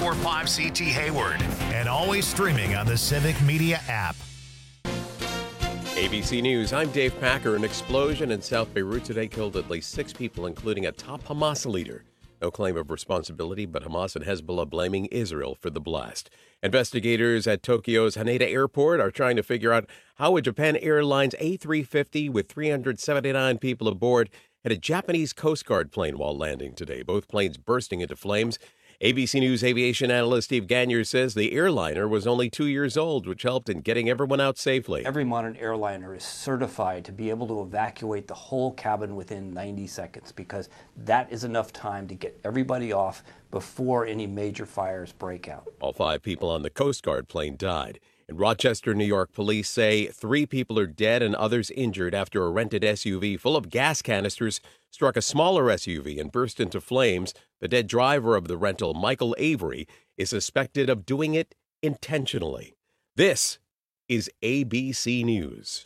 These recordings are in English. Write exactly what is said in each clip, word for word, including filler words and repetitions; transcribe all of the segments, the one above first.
ninety-four point five C T Hayward. And always streaming on the Civic Media app. A B C News, I'm Dave Packer. An explosion in South Beirut today killed at least six people, including a top Hamas leader. No claim of responsibility, but Hamas and Hezbollah blaming Israel for the blast. Investigators at Tokyo's Haneda Airport are trying to figure out how a Japan Airlines A three fifty with three hundred seventy-nine people aboard hit a Japanese Coast Guard plane while landing today, both planes bursting into flames. A B C News aviation analyst Steve Gagnier says the airliner was only two years old, which helped in getting everyone out safely. Every modern airliner is certified to be able to evacuate the whole cabin within ninety seconds because that is enough time to get everybody off before any major fires break out. All five people on the Coast Guard plane died. In Rochester, New York, police say three people are dead and others injured after a rented S U V full of gas canisters struck a smaller S U V and burst into flames. The dead driver of the rental, Michael Avery, is suspected of doing it intentionally. This is A B C News.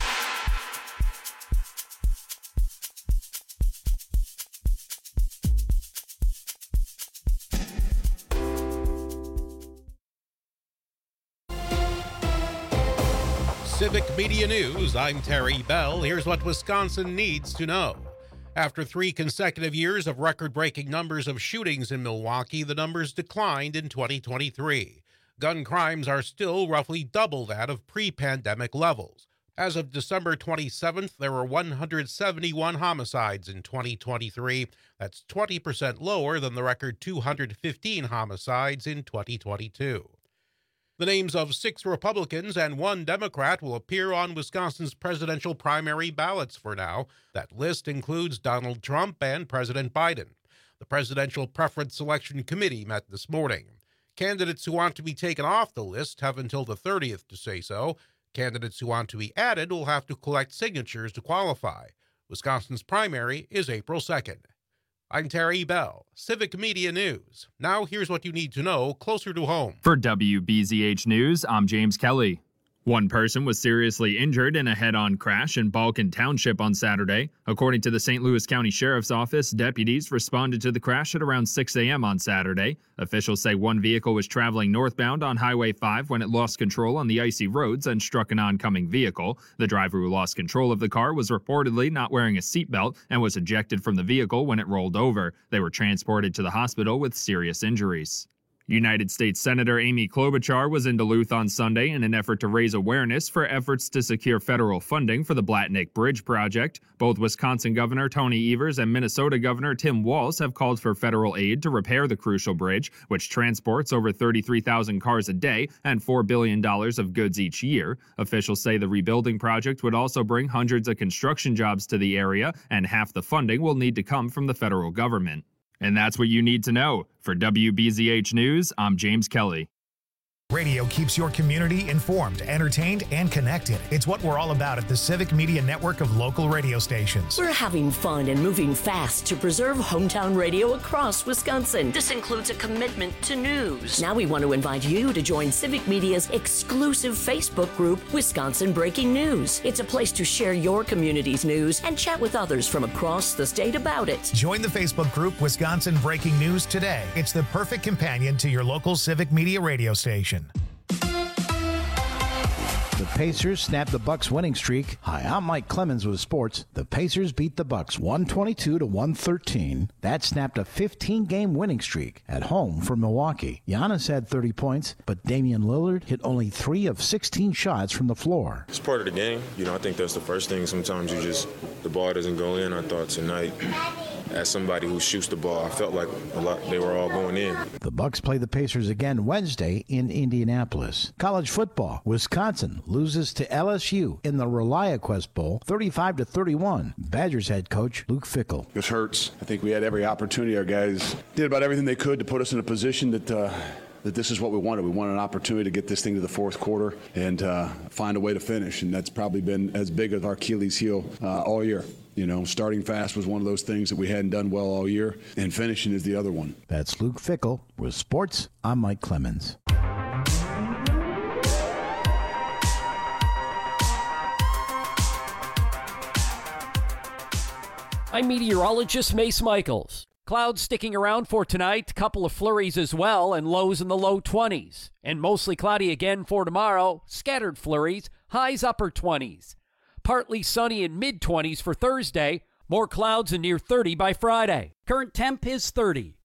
Civic Media News, I'm Terry Bell. Here's what Wisconsin needs to know. After three consecutive years of record-breaking numbers of shootings in Milwaukee, the numbers declined in twenty twenty-three. Gun crimes are still roughly double that of pre-pandemic levels. As of December twenty-seventh, there were one hundred seventy-one homicides in twenty twenty-three. That's twenty percent lower than the record two hundred fifteen homicides in twenty twenty-two. The names of six Republicans and one Democrat will appear on Wisconsin's presidential primary ballots for now. That list includes Donald Trump and President Biden. The Presidential Preference Selection Committee met this morning. Candidates who want to be taken off the list have until the thirtieth to say so. Candidates who want to be added will have to collect signatures to qualify. Wisconsin's primary is April second. I'm Terry Bell, Civic Media News. Now here's what you need to know closer to home. For W B Z H News, I'm James Kelly. One person was seriously injured in a head-on crash in Balkan Township on Saturday. According to the Saint Louis County Sheriff's Office, deputies responded to the crash at around six a.m. on Saturday. Officials say one vehicle was traveling northbound on Highway five when it lost control on the icy roads and struck an oncoming vehicle. The driver who lost control of the car was reportedly not wearing a seatbelt and was ejected from the vehicle when it rolled over. They were transported to the hospital with serious injuries. United States Senator Amy Klobuchar was in Duluth on Sunday in an effort to raise awareness for efforts to secure federal funding for the Blatnick Bridge project. Both Wisconsin Governor Tony Evers and Minnesota Governor Tim Walz have called for federal aid to repair the crucial bridge, which transports over thirty-three thousand cars a day and four billion dollars of goods each year. Officials say the rebuilding project would also bring hundreds of construction jobs to the area, and half the funding will need to come from the federal government. And that's what you need to know. For W B Z H News, I'm James Kelly. Radio keeps your community informed, entertained, and connected. It's what we're all about at the Civic Media Network of local radio stations. We're having fun and moving fast to preserve hometown radio across Wisconsin. This includes a commitment to news. Now we want to invite you to join Civic Media's exclusive Facebook group, Wisconsin Breaking News. It's a place to share your community's news and chat with others from across the state about it. Join the Facebook group, Wisconsin Breaking News, today. It's the perfect companion to your local Civic Media radio station. The Pacers snapped the Bucks winning streak. Hi, I'm Mike Clemens with sports. The Pacers beat the Bucks one twenty-two to one thirteen. That snapped a fifteen-game winning streak at home for Milwaukee. Giannis had thirty points, but Damian Lillard hit only three of sixteen shots from the floor. It's part of the game. You know, I think that's the first thing. Sometimes you just, the ball doesn't go in. I thought tonight, as somebody who shoots the ball, I felt like a lot they were all going in. The Bucks play the Pacers again Wednesday in Indianapolis. College football, Wisconsin loses to L S U in the ReliaQuest Bowl, thirty-five to thirty-one. Badgers head coach Luke Fickell. This hurts. I think we had every opportunity. Our guys did about everything they could to put us in a position that uh, that this is what we wanted. We wanted an opportunity to get this thing to the fourth quarter and uh, find a way to finish, and that's probably been as big as our Achilles heel uh, all year. You know, starting fast was one of those things that we hadn't done well all year, and finishing is the other one. That's Luke Fickell. With sports, I'm Mike Clemens. I'm meteorologist Mace Michaels. Clouds sticking around for tonight, couple of flurries as well, and lows in the low twenties. And mostly cloudy again for tomorrow, scattered flurries, highs upper twenties. Partly sunny in mid-twenties for Thursday, more clouds and near thirty by Friday. Current temp is thirty.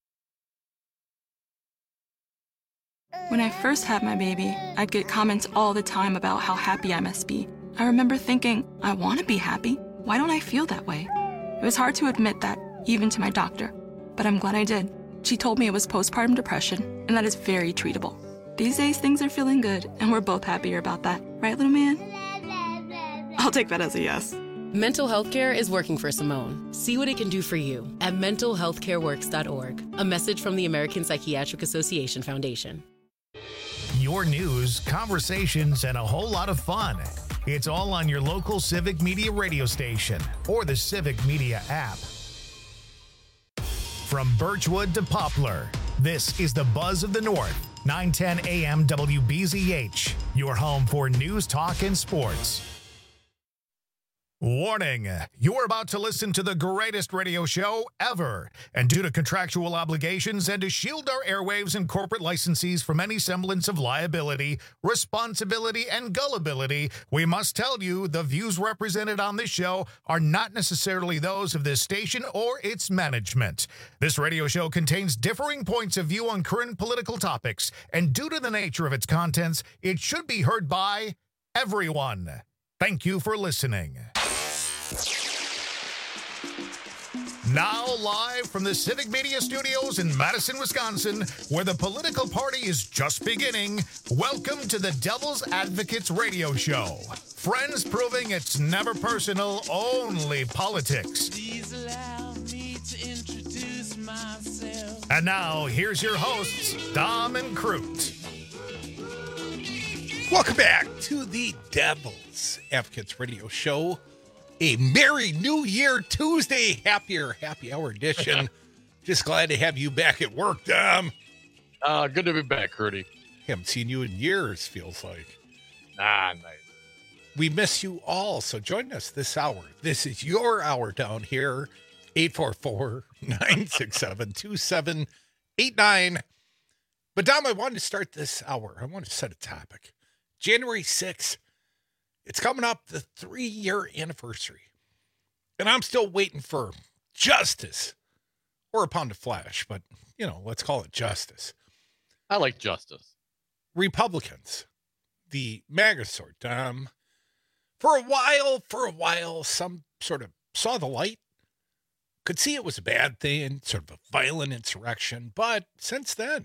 When I first had my baby, I'd get comments all the time about how happy I must be. I remember thinking, I want to be happy. Why don't I feel that way? It was hard to admit that, even to my doctor. But I'm glad I did. She told me it was postpartum depression, and that is very treatable. These days, things are feeling good, and we're both happier about that. Right, little man? I'll take that as a yes. Mental health care is working for Simone. See what it can do for you at mental health care works dot org. A message from the American Psychiatric Association Foundation. Your news, conversations, and a whole lot of fun. It's all on your local Civic Media radio station or the Civic Media app. From Birchwood to Poplar, this is the Buzz of the North, nine ten A M W B Z H, your home for news, talk, and sports. Warning, you're about to listen to the greatest radio show ever. And due to contractual obligations and to shield our airwaves and corporate licensees from any semblance of liability, responsibility, and gullibility, we must tell you the views represented on this show are not necessarily those of this station or its management. This radio show contains differing points of view on current political topics, and due to the nature of its contents, it should be heard by everyone. Thank you for listening. Now live from the Civic Media Studios in Madison, Wisconsin, where the political party is just beginning, welcome to the Devil's Advocates Radio Show. Friends proving it's never personal, only politics. Please allow me to introduce myself. And now, here's your hosts, Dom and Crute. Welcome back to the Devil's Advocates Radio Show. A Merry New Year Tuesday, happier happy hour edition. Just glad to have you back at work, Dom. Uh, good to be back, Curdy. Haven't seen you in years, feels like. Ah, nice. We miss you all, so join us this hour. This is your hour down here, eight four four, nine six seven, two seven eight nine. But Dom, I wanted to start this hour. I want to set a topic. January sixth. It's coming up, the three-year anniversary. And I'm still waiting for justice. Or a pound of flesh, but, you know, let's call it justice. I like justice. Republicans, the MAGA sort, um, for a while, for a while, some sort of saw the light, could see it was a bad thing, sort of a violent insurrection, but since then,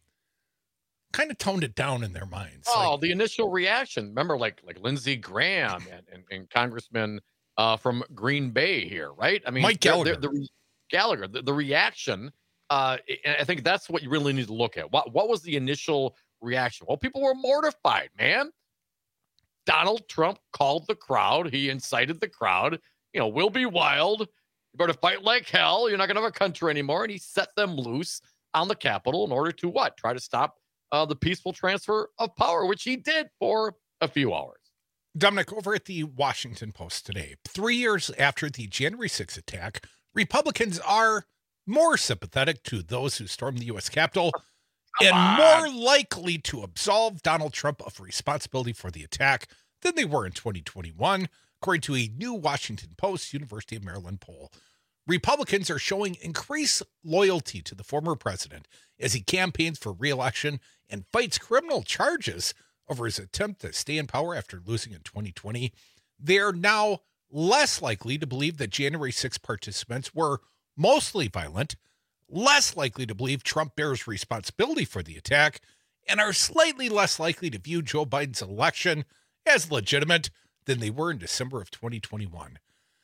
kind of toned it down in their minds. Oh, like, the initial reaction. Remember, like like Lindsey Graham and, and, and Congressman uh, from Green Bay here, right? I mean, Mike Gallagher. The, the, Gallagher, the, the reaction, uh, and I think that's what you really need to look at. What, what was the initial reaction? Well, people were mortified, man. Donald Trump called the crowd. He incited the crowd. You know, we'll be wild. You better fight like hell. You're not going to have a country anymore. And he set them loose on the Capitol in order to what? Try to stop Uh, the peaceful transfer of power, which he did for a few hours. Dominic, over at the Washington Post today, three years after the January sixth attack, Republicans are more sympathetic to those who stormed the U S Capitol Come and on. more likely to absolve Donald Trump of responsibility for the attack than they were in twenty twenty-one, according to a new Washington Post University of Maryland poll. Republicans are showing increased loyalty to the former president as he campaigns for re-election and fights criminal charges over his attempt to stay in power after losing in twenty twenty. They are now less likely to believe that January sixth participants were mostly violent, less likely to believe Trump bears responsibility for the attack, and are slightly less likely to view Joe Biden's election as legitimate than they were in December of twenty twenty-one.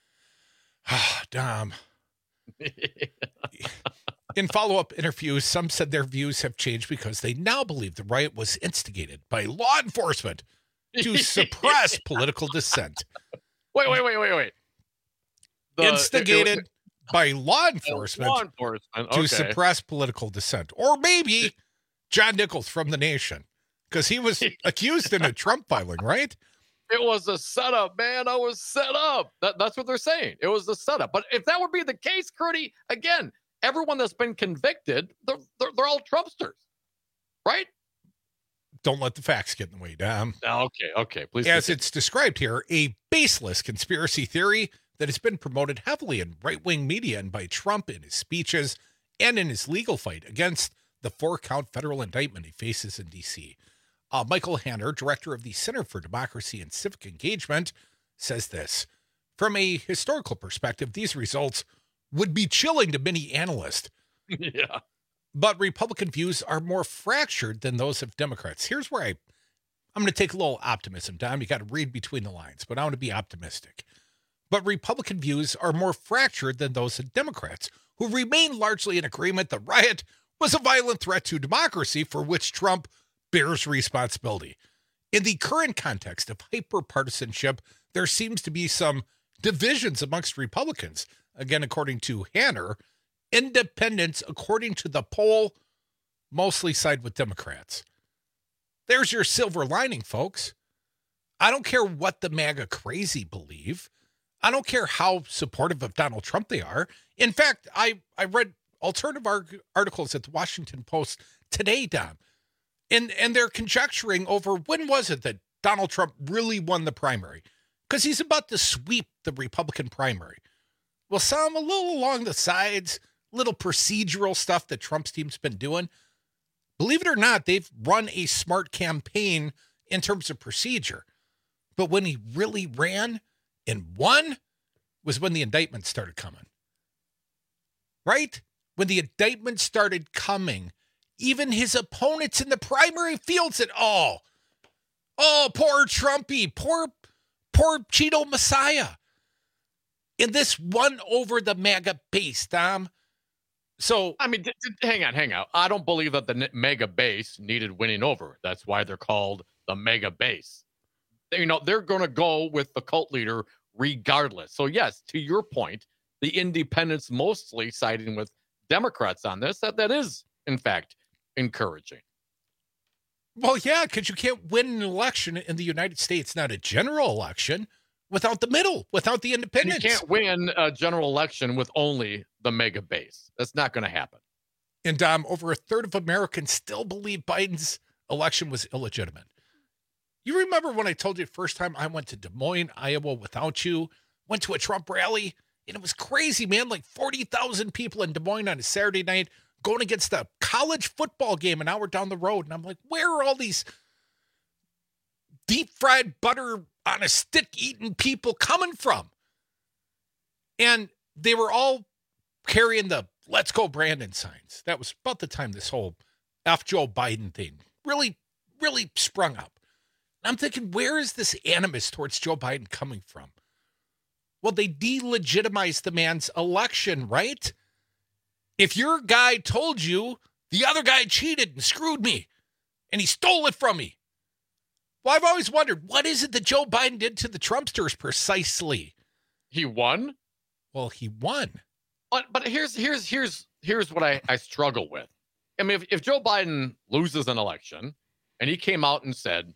Ah, Dom. In follow-up interviews, some said their views have changed because they now believe the riot was instigated by law enforcement to suppress political dissent. Wait, wait, wait, wait, wait. The, Instigated it, it, by law enforcement, law enforcement. to Okay. suppress political dissent. Or maybe John Nichols from The Nation, because he was accused in a Trump filing, right? It was a setup, man. I was set up. That, that's what they're saying. It was a setup. But if that would be the case, Curdy, again, everyone that's been convicted, they're, they're, they're all Trumpsters, right? Don't let the facts get in the way, Dom. Okay, okay, please. As continue. it's described here, a baseless conspiracy theory that has been promoted heavily in right-wing media and by Trump in his speeches and in his legal fight against the four-count federal indictment he faces in D C. Uh, Michael Hanner, director of the Center for Democracy and Civic Engagement, says this. From a historical perspective, these results would be chilling to many analysts. Yeah. But Republican views are more fractured than those of Democrats. Here's where I, I'm going to take a little optimism, Dom. You got to read between the lines, but I want to be optimistic. But Republican views are more fractured than those of Democrats, who remain largely in agreement the riot was a violent threat to democracy for which Trump bears responsibility. In the current context of hyper-partisanship, there seems to be some divisions amongst Republicans. Again, according to Hanner, independents, according to the poll, mostly side with Democrats. There's your silver lining, folks. I don't care what the MAGA crazy believe. I don't care how supportive of Donald Trump they are. In fact, I, I read alternative arg- articles at the Washington Post today, Dom, and, and they're conjecturing over when was it that Donald Trump really won the primary? Because he's about to sweep the Republican primary. Well, some a little along the sides, little procedural stuff that Trump's team's been doing. Believe it or not, they've run a smart campaign in terms of procedure. But when he really ran and won was when the indictment started coming. Right? When the indictment started coming, even his opponents in the primary fields said, oh, oh, poor Trumpy, poor, poor Cheeto Messiah. And this won over the MAGA base, Dom. So, I mean, d- d- hang on, hang on. I don't believe that the MAGA base needed winning over. That's why they're called the MAGA base. They, you know, they're going to go with the cult leader regardless. So, yes, to your point, the independents mostly siding with Democrats on this. That that is, in fact, encouraging. Well, yeah, because you can't win an election in the United States, not a general election, without the middle, without the independents. You can't win a general election with only the MAGA base. That's not going to happen. And Dom, over a third of Americans still believe Biden's election was illegitimate. You remember when I told you the first time I went to Des Moines, Iowa without you, went to a Trump rally, and it was crazy, man, like forty thousand people in Des Moines on a Saturday night going against a college football game an hour down the road. And I'm like, where are all these deep fried butter on a stick eating people coming from? And they were all carrying the Let's Go Brandon signs. That was about the time this whole F Joe Biden thing really, really sprung up. I'm thinking, where is this animus towards Joe Biden coming from? Well, they delegitimized the man's election, right? If your guy told you the other guy cheated and screwed me and he stole it from me. Well, I've always wondered, what is it that Joe Biden did to the Trumpsters precisely? He won? Well, he won. But but here's here's here's here's what I, I struggle with. I mean, if, if Joe Biden loses an election and he came out and said,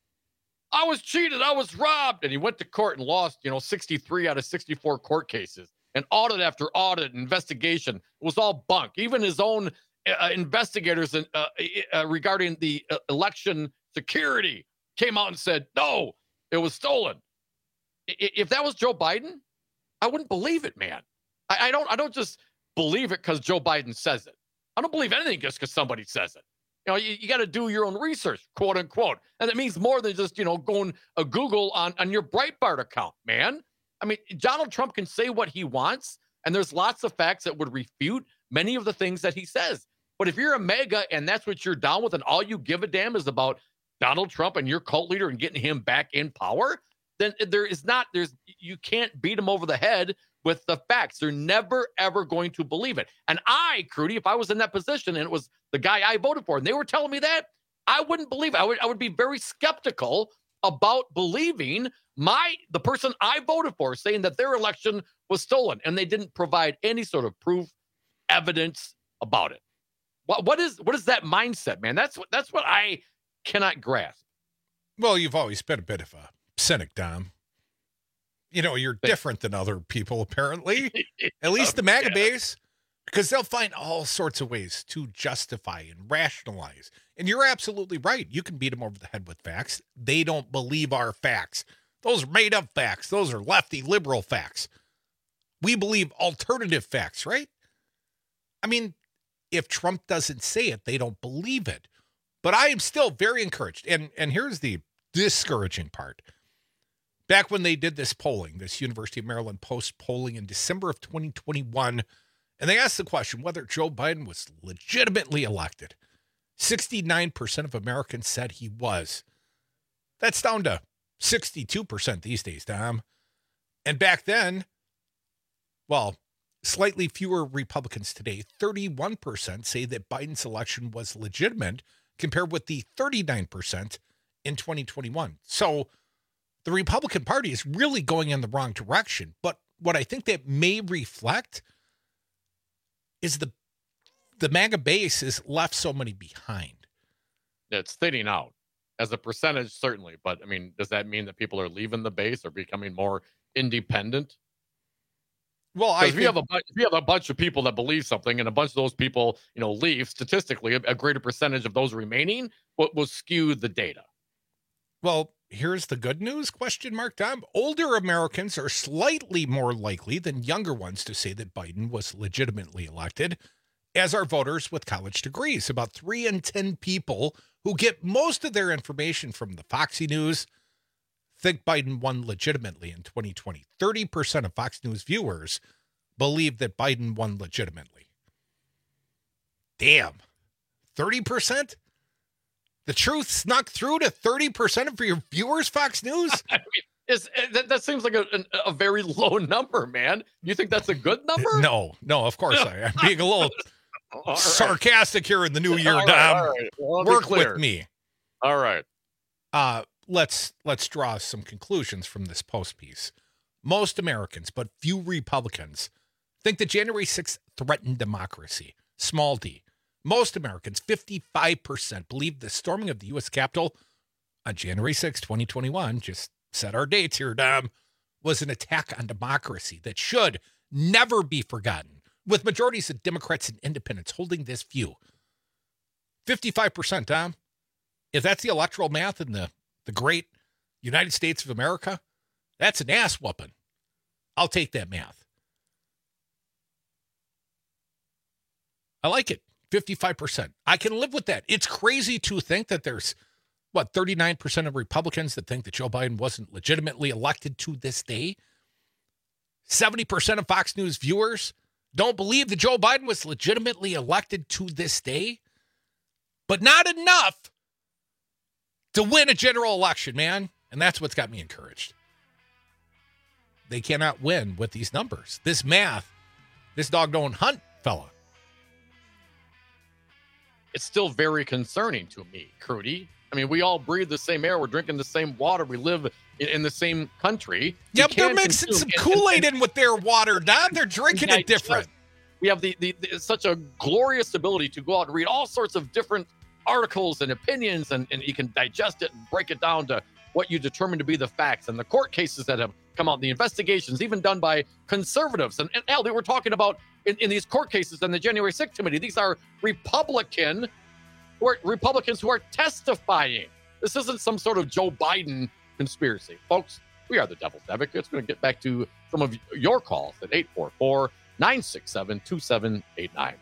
I was cheated, I was robbed, and he went to court and lost, you know, sixty-three out of sixty-four court cases, and audit after audit, investigation, it was all bunk. Even his own uh, investigators uh, uh, regarding the uh, election security came out and said, no, it was stolen. I, if that was Joe Biden, I wouldn't believe it, man. I, I don't I don't just believe it because Joe Biden says it. I don't believe anything just because somebody says it. You know, you, you got to do your own research, quote unquote. And it means more than just, you know, going a Google on, on your Breitbart account, man. I mean, Donald Trump can say what he wants, and there's lots of facts that would refute many of the things that he says. But if you're a MAGA and that's what you're down with, and all you give a damn is about Donald Trump and your cult leader and getting him back in power, then there is not, there's, you can't beat him over the head with the facts. They're never, ever going to believe it. And I, Crudy, if I was in that position and it was the guy I voted for and they were telling me that, I wouldn't believe it. I would, I would be very skeptical about believing my, the person I voted for saying that their election was stolen and they didn't provide any sort of proof, evidence about it. What, what is, what is that mindset, man? That's what, that's what I cannot grasp. Well, you've always been a bit of a cynic, Dom. You know, you're different than other people, apparently. At least the MAGA yeah. base. Because they'll find all sorts of ways to justify and rationalize. And you're absolutely right. You can beat them over the head with facts. They don't believe our facts. Those are made up facts. Those are lefty liberal facts. We believe alternative facts, right? I mean, if Trump doesn't say it, they don't believe it. But I am still very encouraged. And, and here's the discouraging part. Back when they did this polling, this University of Maryland Post polling in December of twenty twenty-one, and they asked the question whether Joe Biden was legitimately elected, sixty-nine percent of Americans said he was. That's down to sixty-two percent these days, Tom. And back then, well, slightly fewer Republicans today, thirty-one percent say that Biden's election was legitimate, compared with the thirty-nine percent in twenty twenty-one. So the Republican Party is really going in the wrong direction. But what I think that may reflect is the the MAGA base is left so many behind. It's thinning out as a percentage, certainly. But I mean, does that mean that people are leaving the base or becoming more independent? Well, I if think, you have a bunch, if you have a bunch of people that believe something, and a bunch of those people, you know, leave, statistically, a, a greater percentage of those remaining will, will skew the data. Well, here's the good news, question mark, Tom. Older Americans are slightly more likely than younger ones to say that Biden was legitimately elected, as are voters with college degrees. About three in ten people who get most of their information from the Foxy News think Biden won legitimately in twenty twenty. thirty percent of Fox News viewers believe that Biden won legitimately. Damn. thirty percent? The truth snuck through to thirty percent of your viewers, Fox News? I mean, it's, that, that seems like a, a, a very low number, man. You think that's a good number? No, no, of course I am being a little right. sarcastic here in the new year, all right, Dom. all right. Well, work with me. All right. Uh, let's let's draw some conclusions from this Post piece. Most Americans, but few Republicans, think that January sixth threatened democracy. Small d. Most Americans, fifty-five percent, believe the storming of the U S Capitol on January sixth, twenty twenty-one, just set our dates here, Dom, was an attack on democracy that should never be forgotten, with majorities of Democrats and independents holding this view. fifty-five percent, Dom. If that's the electoral math in the, the great United States of America, that's an ass whooping. I'll take that math. I like it. fifty-five percent. I can live with that. It's crazy to think that there's, what, thirty-nine percent of Republicans that think that Joe Biden wasn't legitimately elected to this day. seventy percent of Fox News viewers don't believe that Joe Biden was legitimately elected to this day. But not enough to win a general election, man. And that's what's got me encouraged. They cannot win with these numbers. This math, this dog don't hunt, fella. It's still very concerning to me, Crudy. I mean, we all breathe the same air. We're drinking the same water. We live in, in the same country. Yeah, but they're mixing some Kool-Aid in with their water, Don. They're drinking it different. We have the, the, the such a glorious ability to go out and read all sorts of different articles and opinions, and, and you can digest it and break it down to what you determine to be the facts, and the court cases that have come out, the investigations even done by conservatives. And, and Al, they were talking about in, in these court cases and the January sixth committee, these are Republican who are Republicans who are testifying. This isn't some sort of Joe Biden conspiracy. Folks, we are the Devil's Advocates. We're going to get back to some of your calls at eight four four, nine six seven, two seven eight nine.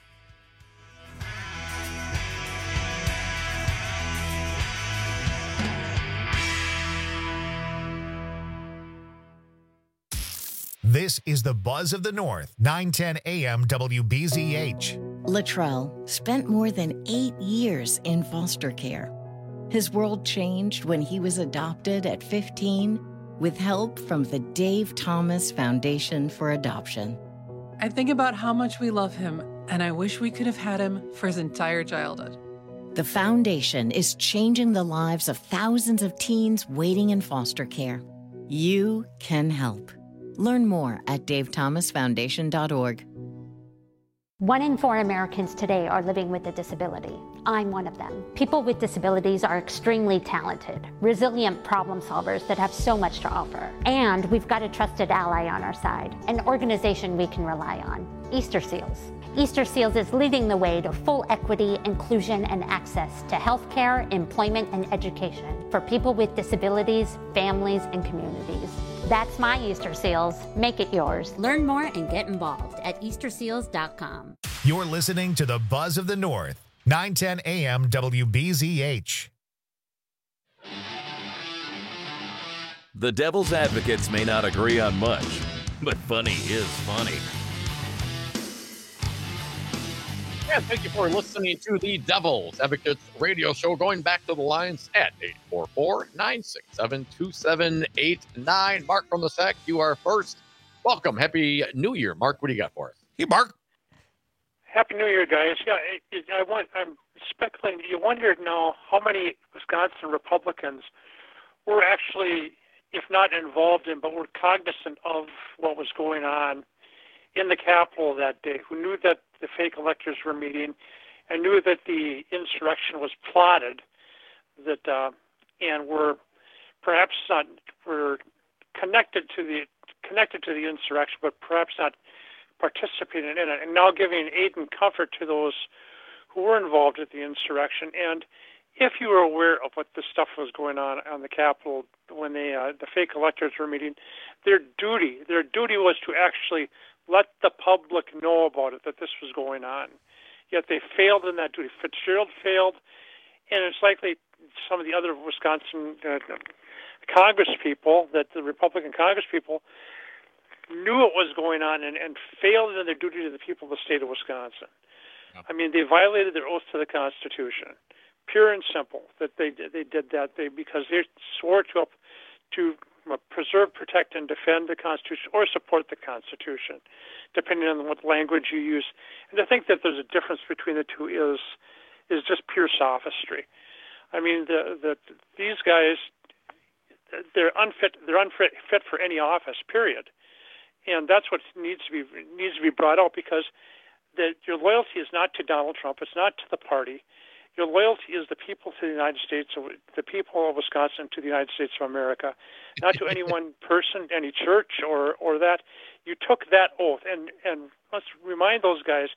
This is the Buzz of the North, nine ten A M W B Z H. Latrell spent more than eight years in foster care. His world changed when he was adopted at fifteen with help from the Dave Thomas Foundation for Adoption. I think about how much we love him, and I wish we could have had him for his entire childhood. The foundation is changing the lives of thousands of teens waiting in foster care. You can help. Learn more at dave thomas foundation dot org. One in four Americans today are living with a disability. I'm one of them. People with disabilities are extremely talented, resilient problem solvers that have so much to offer. And we've got a trusted ally on our side, an organization we can rely on, Easter Seals. Easter Seals is leading the way to full equity, inclusion, and access to healthcare, employment, and education for people with disabilities, families, and communities. That's my Easter Seals. Make it yours. Learn more and get involved at easter seals dot com. You're listening to the Buzz of the North, nine ten A M W B Z H. The Devil's Advocates may not agree on much, but funny is funny. And thank you for listening to the Devil's Advocates radio show. Going back to the lines at eight four four, nine six seven, two seven eight nine. Mark from the S A C, you are first. Welcome. Happy New Year. Mark, what do you got for us? Hey, Mark. Happy New Year, guys. Yeah, I, I want, I'm speculating. You wondered now how many Wisconsin Republicans were actually, if not involved in, but were cognizant of what was going on in the Capitol that day, who knew that the fake electors were meeting and knew that the insurrection was plotted, that uh, and were perhaps not were connected to the connected to the insurrection, but perhaps not participating in it, and now giving aid and comfort to those who were involved with the insurrection. And if you were aware of what the stuff was going on on the Capitol when they uh, the fake electors were meeting, their duty their duty was to actually let the public know about it, that this was going on. Yet they failed in that duty. Fitzgerald failed, and it's likely some of the other Wisconsin uh, Congress people, that the Republican Congress people, knew it was going on and, and failed in their duty to the people of the state of Wisconsin. I mean, they violated their oath to the Constitution, pure and simple. That they they did that they because they swore to up to preserve, protect, and defend the Constitution, or support the Constitution, depending on what language you use. And to think that there's a difference between the two is is just pure sophistry. I mean, the the these guys, they're unfit. They're unfit fit for any office. Period. And that's what needs to be needs to be brought out, because that your loyalty is not to Donald Trump. It's not to the party. Your loyalty is the people to the United States, the people of Wisconsin to the United States of America, not to any one person, any church, or or that. You took that oath, and and let's remind those guys.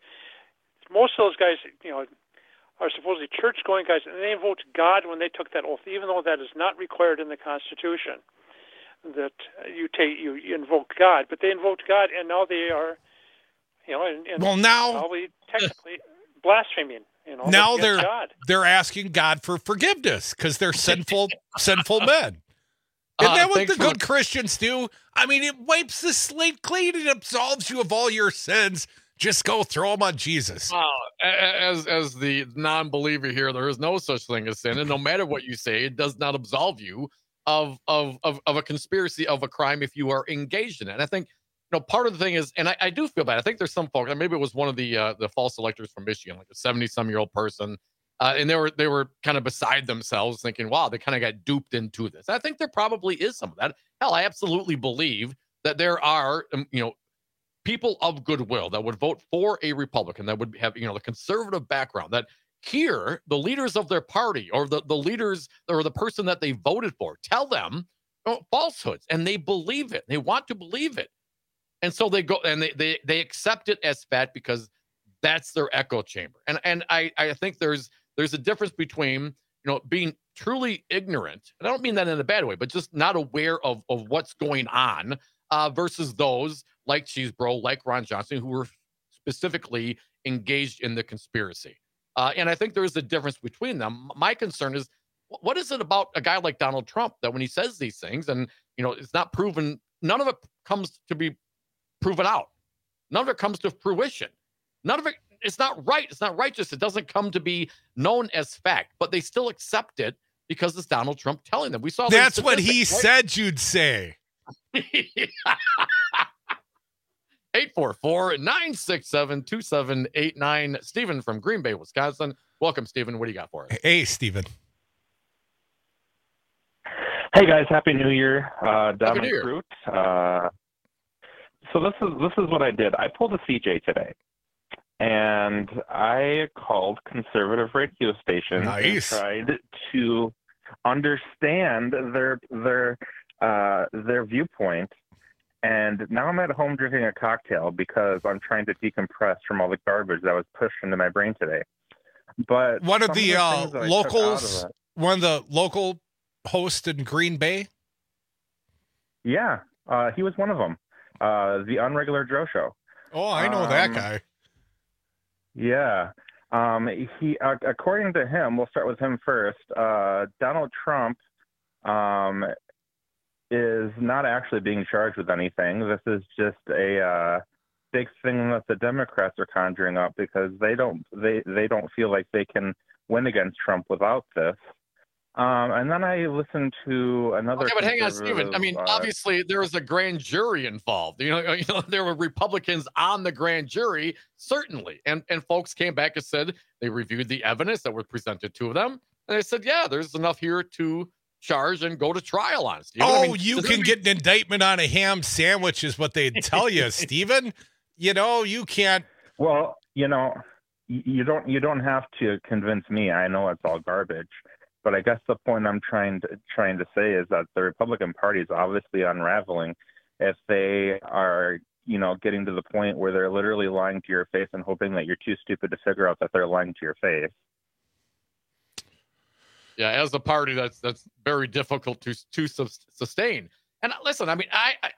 Most of those guys, you know, are supposedly church-going guys, and they invoked God when they took that oath, even though that is not required in the Constitution. That you take you, you invoke God, but they invoked God, and now they are, you know, and, and well now probably technically blaspheming. You know, now they're God. they're asking God for forgiveness because they're sinful sinful men. Isn't Uh, that what thanks the for good the- Christians do? I mean, it wipes the slate clean. It absolves you of all your sins. Just go throw them on Jesus. Wow. A- As as the non-believer here, there is no such thing as sin, and no matter what you say, it does not absolve you of of of, of a conspiracy, of a crime, if you are engaged in it. And I think, you know, part of the thing is, and I, I do feel bad. I think there's some folks, and maybe it was one of the uh, the false electors from Michigan, like a seventy-some-year-old person, uh, and they were they were kind of beside themselves, thinking, "Wow, they kind of got duped into this." I think there probably is some of that. Hell, I absolutely believe that there are, um, you know, people of goodwill that would vote for a Republican, that would have, you know, the conservative background, that hear the leaders of their party, or the, the leaders, or the person that they voted for, tell them, you know, falsehoods, and they believe it. They want to believe it. And so they go and they they they accept it as fact because that's their echo chamber. And and I, I think there's there's a difference between, you know, being truly ignorant, and I don't mean that in a bad way, but just not aware of, of what's going on, uh, versus those like Cheesebro, like Ron Johnson, who were specifically engaged in the conspiracy. Uh, and I think there is a difference between them. My concern is, what is it about a guy like Donald Trump that when he says these things, and, you know, it's not proven, none of it comes to be proven out. None of it comes to fruition. None of it, it's not right. It's not righteous. It doesn't come to be known as fact, but they still accept it because it's Donald Trump telling them. We saw That's what he right? said you'd say. eight four four, nine six seven, two seven eight nine. Stephen from Green Bay, Wisconsin. Welcome, Stephen. What do you got for us? Hey, Stephen. Hey guys, happy New Year. Uh, Happy Dominic New Year. Root. Uh, so this is this is what I did. I pulled a C J today, and I called conservative radio stations Nice. and tried to understand their their uh, their viewpoint. And now I'm at home drinking a cocktail because I'm trying to decompress from all the garbage that was pushed into my brain today. But One of some the, the uh, things that I took out of locals, it- one of the local hosts in Green Bay. Yeah, uh, he was one of them. Uh, the Unregular Joe Show. Oh, I know that Um, guy. Yeah. Um, he, uh, according to him, we'll start with him first. Uh, Donald Trump um, is not actually being charged with anything. This is just a uh, big thing that the Democrats are conjuring up because they don't they, they don't feel like they can win against Trump without this. Um, and then I listened to another. Okay, but hang on, Stephen. I mean, uh, obviously there was a grand jury involved. You know, you know, there were Republicans on the grand jury, certainly, and and folks came back and said they reviewed the evidence that was presented to them, and they said, yeah, there's enough here to charge and go to trial on. Stephen. Oh, I mean, you does can it- get an indictment on a ham sandwich is what they'd tell you, Stephen. You know, you can't. Well, you know, y- you don't you don't have to convince me. I know it's all garbage. But I guess the point I'm trying to trying to say is that the Republican Party is obviously unraveling if they are, you know, getting to the point where they're literally lying to your face and hoping that you're too stupid to figure out that they're lying to your face. Yeah, as a party, that's that's very difficult to to sus- sustain. And listen, I mean, I, I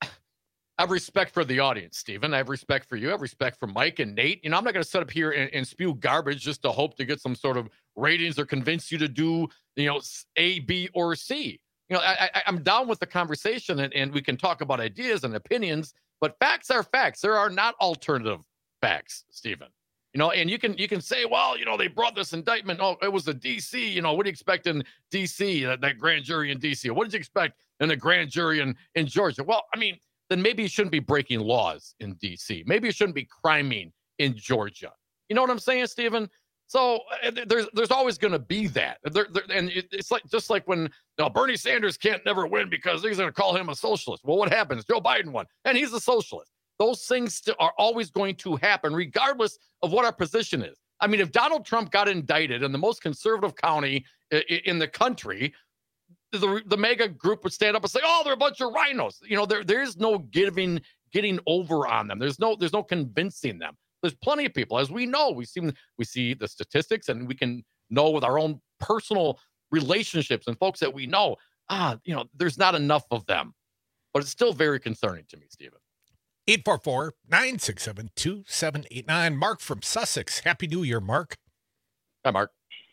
I have respect for the audience, Stephen. I have respect for you. I have respect for Mike and Nate. You know, I'm not going to sit up here and, and spew garbage just to hope to get some sort of ratings or convince you to do, you know, A, B, or C. You know, I, I, I'm down with the conversation, and, and we can talk about ideas and opinions, but facts are facts. There are not alternative facts, Stephen. You know, and you can you can say, well, you know, they brought this indictment. Oh, it was a D C. You know, what do you expect in D C, that, that grand jury in D C? What did you expect in the grand jury in, in Georgia? Well, I mean, then maybe you shouldn't be breaking laws in D C. Maybe you shouldn't be criming in Georgia. You know what I'm saying, Stephen? So uh, there's there's always going to be that. There, there, and it, it's like just like when you know, Bernie Sanders can't never win because he's going to call him a socialist. Well, what happens? Joe Biden won, and he's a socialist. Those things st- are always going to happen, regardless of what our position is. I mean, if Donald Trump got indicted in the most conservative county i- in the country, the the mega group would stand up and say, "Oh, they're a bunch of rhinos." You know, there there is no giving getting over on them. There's no there's no convincing them. There's plenty of people, as we know, we see we see the statistics, and we can know with our own personal relationships and folks that we know. Ah, you know, there's not enough of them, but it's still very concerning to me, Stephen. eight four four, nine six seven, two seven eight nine. Mark from Sussex. Happy New Year, Mark. Hi, Mark.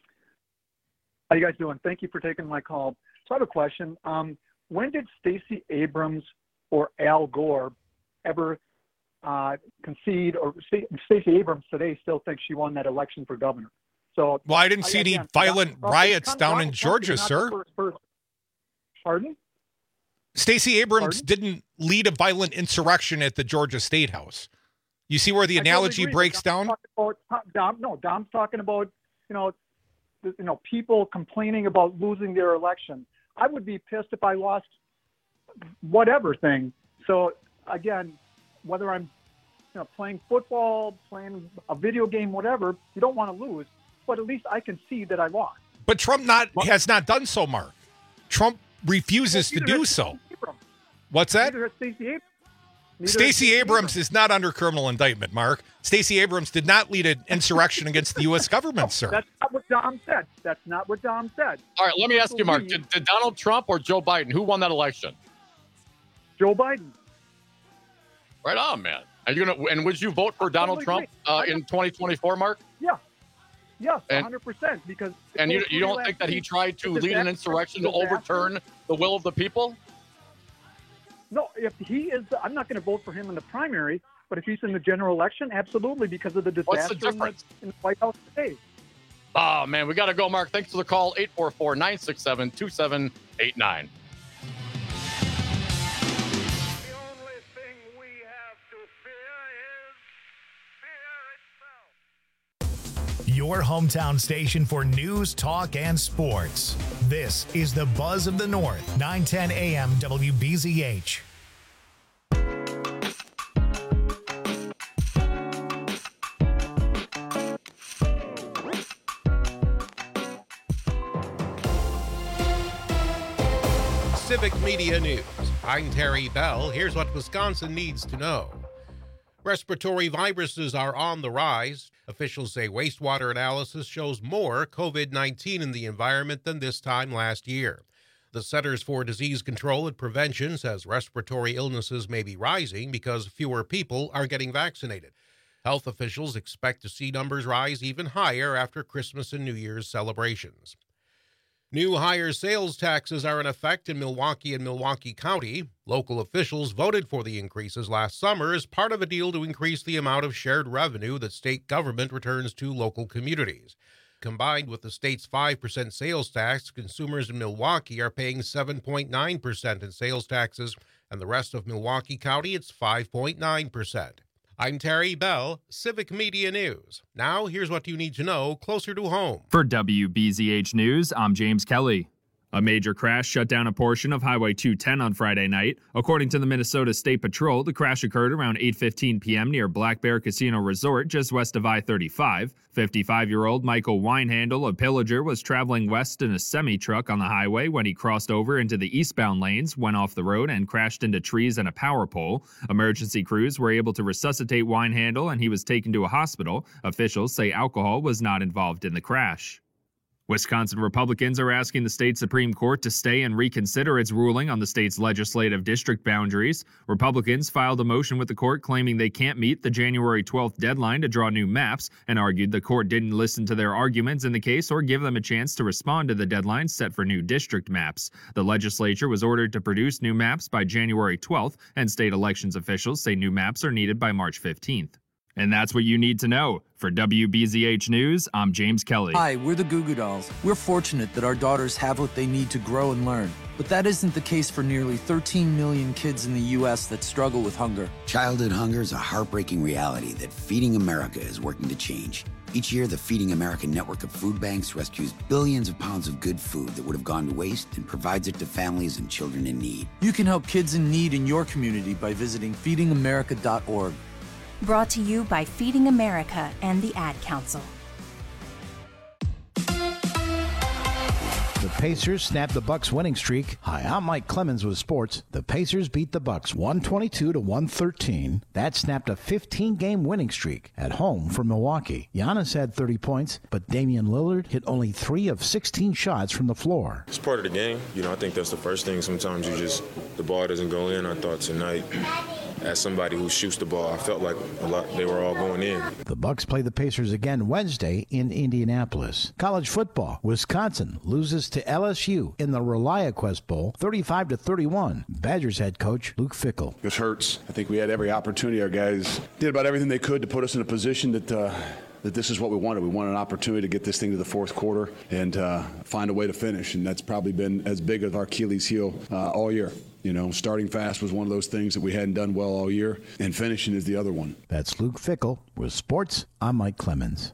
How you guys doing? Thank you for taking my call. So I have a question. Um, when did Stacey Abrams or Al Gore ever uh, concede, or St- Stacey Abrams today still thinks she won that election for governor? So, Well, I didn't see any again, violent Donald- riots Donald down Trump in is Georgia, not the sir. first person. Pardon? Stacey Abrams didn't lead a violent insurrection at the Georgia State House. You see where the I totally analogy agree, but breaks Dom's down? talking about- Dom, no, Dom's talking about, you know, the- you know, people complaining about losing their election. I would be pissed if I lost whatever thing. So again, whether I'm, you know, playing football, playing a video game, whatever, you don't want to lose, but at least I can see that I lost. But Trump not has not done so, Mark. Trump refuses to Neither do has so. Stacey Abrams. What's that? Neither has Stacey Abrams. Neither has Stacey Stacey Abrams is not under criminal indictment, Mark. Stacey Abrams did not lead an insurrection against the U S government, sir. That's not what Dom said. That's not what Dom said. All right, let me ask you, Mark. Did, did Donald Trump or Joe Biden, who won that election? Joe Biden. Right on, man. Are you gonna? And would you vote for Donald totally Trump uh, in twenty twenty-four, Mark? Yeah. Yes, And- one hundred percent. Because And you, those you three don't last think that he weeks, tried to the lead an disaster- insurrection to disaster- overturn the will of the people? No, if he is, I'm not going to vote for him in the primary, but if he's in the general election, absolutely, because of the disaster What's the in, the, difference? in the White House today. Oh, man, we got to go, Mark. Thanks for the call. eight four four, nine six seven, two seven eight nine. Your hometown station for news, talk, and sports. This is the Buzz of the North, nine ten A M W B Z H. Civic Media News. I'm Terry Bell. Here's what Wisconsin needs to know. Respiratory viruses are on the rise. Officials say wastewater analysis shows more COVID nineteen in the environment than this time last year. The Centers for Disease Control and Prevention says respiratory illnesses may be rising because fewer people are getting vaccinated. Health officials expect to see numbers rise even higher after Christmas and New Year's celebrations. New higher sales taxes are in effect in Milwaukee and Milwaukee County. Local officials voted for the increases last summer as part of a deal to increase the amount of shared revenue that state government returns to local communities. Combined with the state's five percent sales tax, consumers in Milwaukee are paying seven point nine percent in sales taxes, and the rest of Milwaukee County, it's five point nine percent. I'm Terry Bell, Civic Media News. Now, here's what you need to know closer to home. For W B Z H News, I'm James Kelly. A major crash shut down a portion of Highway two ten on Friday night. According to the Minnesota State Patrol, the crash occurred around eight fifteen p.m. near Black Bear Casino Resort, just west of I thirty-five. fifty-five-year-old Michael Winehandle, a pillager, was traveling west in a semi-truck on the highway when he crossed over into the eastbound lanes, went off the road, and crashed into trees and a power pole. Emergency crews were able to resuscitate Winehandle, and he was taken to a hospital. Officials say alcohol was not involved in the crash. Wisconsin Republicans are asking the state Supreme Court to stay and reconsider its ruling on the state's legislative district boundaries. Republicans filed a motion with the court claiming they can't meet the January twelfth deadline to draw new maps and argued the court didn't listen to their arguments in the case or give them a chance to respond to the deadline set for new district maps. The legislature was ordered to produce new maps by January twelfth, and state elections officials say new maps are needed by March fifteenth. And that's what you need to know. For W B Z H News, I'm James Kelly. Hi, we're the Goo Goo Dolls. We're fortunate that our daughters have what they need to grow and learn. But that isn't the case for nearly thirteen million kids in the U S that struggle with hunger. Childhood hunger is a heartbreaking reality that Feeding America is working to change. Each year, the Feeding America network of food banks rescues billions of pounds of good food that would have gone to waste and provides it to families and children in need. You can help kids in need in your community by visiting feeding america dot org. Brought to you by Feeding America and the Ad Council. The Pacers snap the Bucks winning streak. Hi, I'm Mike Clemens with sports. The Pacers beat the Bucks one twenty-two to one thirteen. That snapped a fifteen-game winning streak at home for Milwaukee. Giannis had thirty points, but Damian Lillard hit only three of sixteen shots from the floor. It's part of the game. You know, I think that's the first thing. Sometimes you just, the ball doesn't go in. I thought tonight, as somebody who shoots the ball, I felt like a lot they were all going in. The Bucks play the Pacers again Wednesday in Indianapolis. College football, Wisconsin loses to L S U in the ReliaQuest Bowl, thirty-five to thirty-one. Badgers head coach Luke Fickell. This hurts. I think we had every opportunity. Our guys did about everything they could to put us in a position that uh, that this is what we wanted. We wanted an opportunity to get this thing to the fourth quarter and uh, find a way to finish, and that's probably been as big as our Achilles heel uh, all year. You know, starting fast was one of those things that we hadn't done well all year, and finishing is the other one. That's Luke Fickell with sports. I'm Mike Clemens.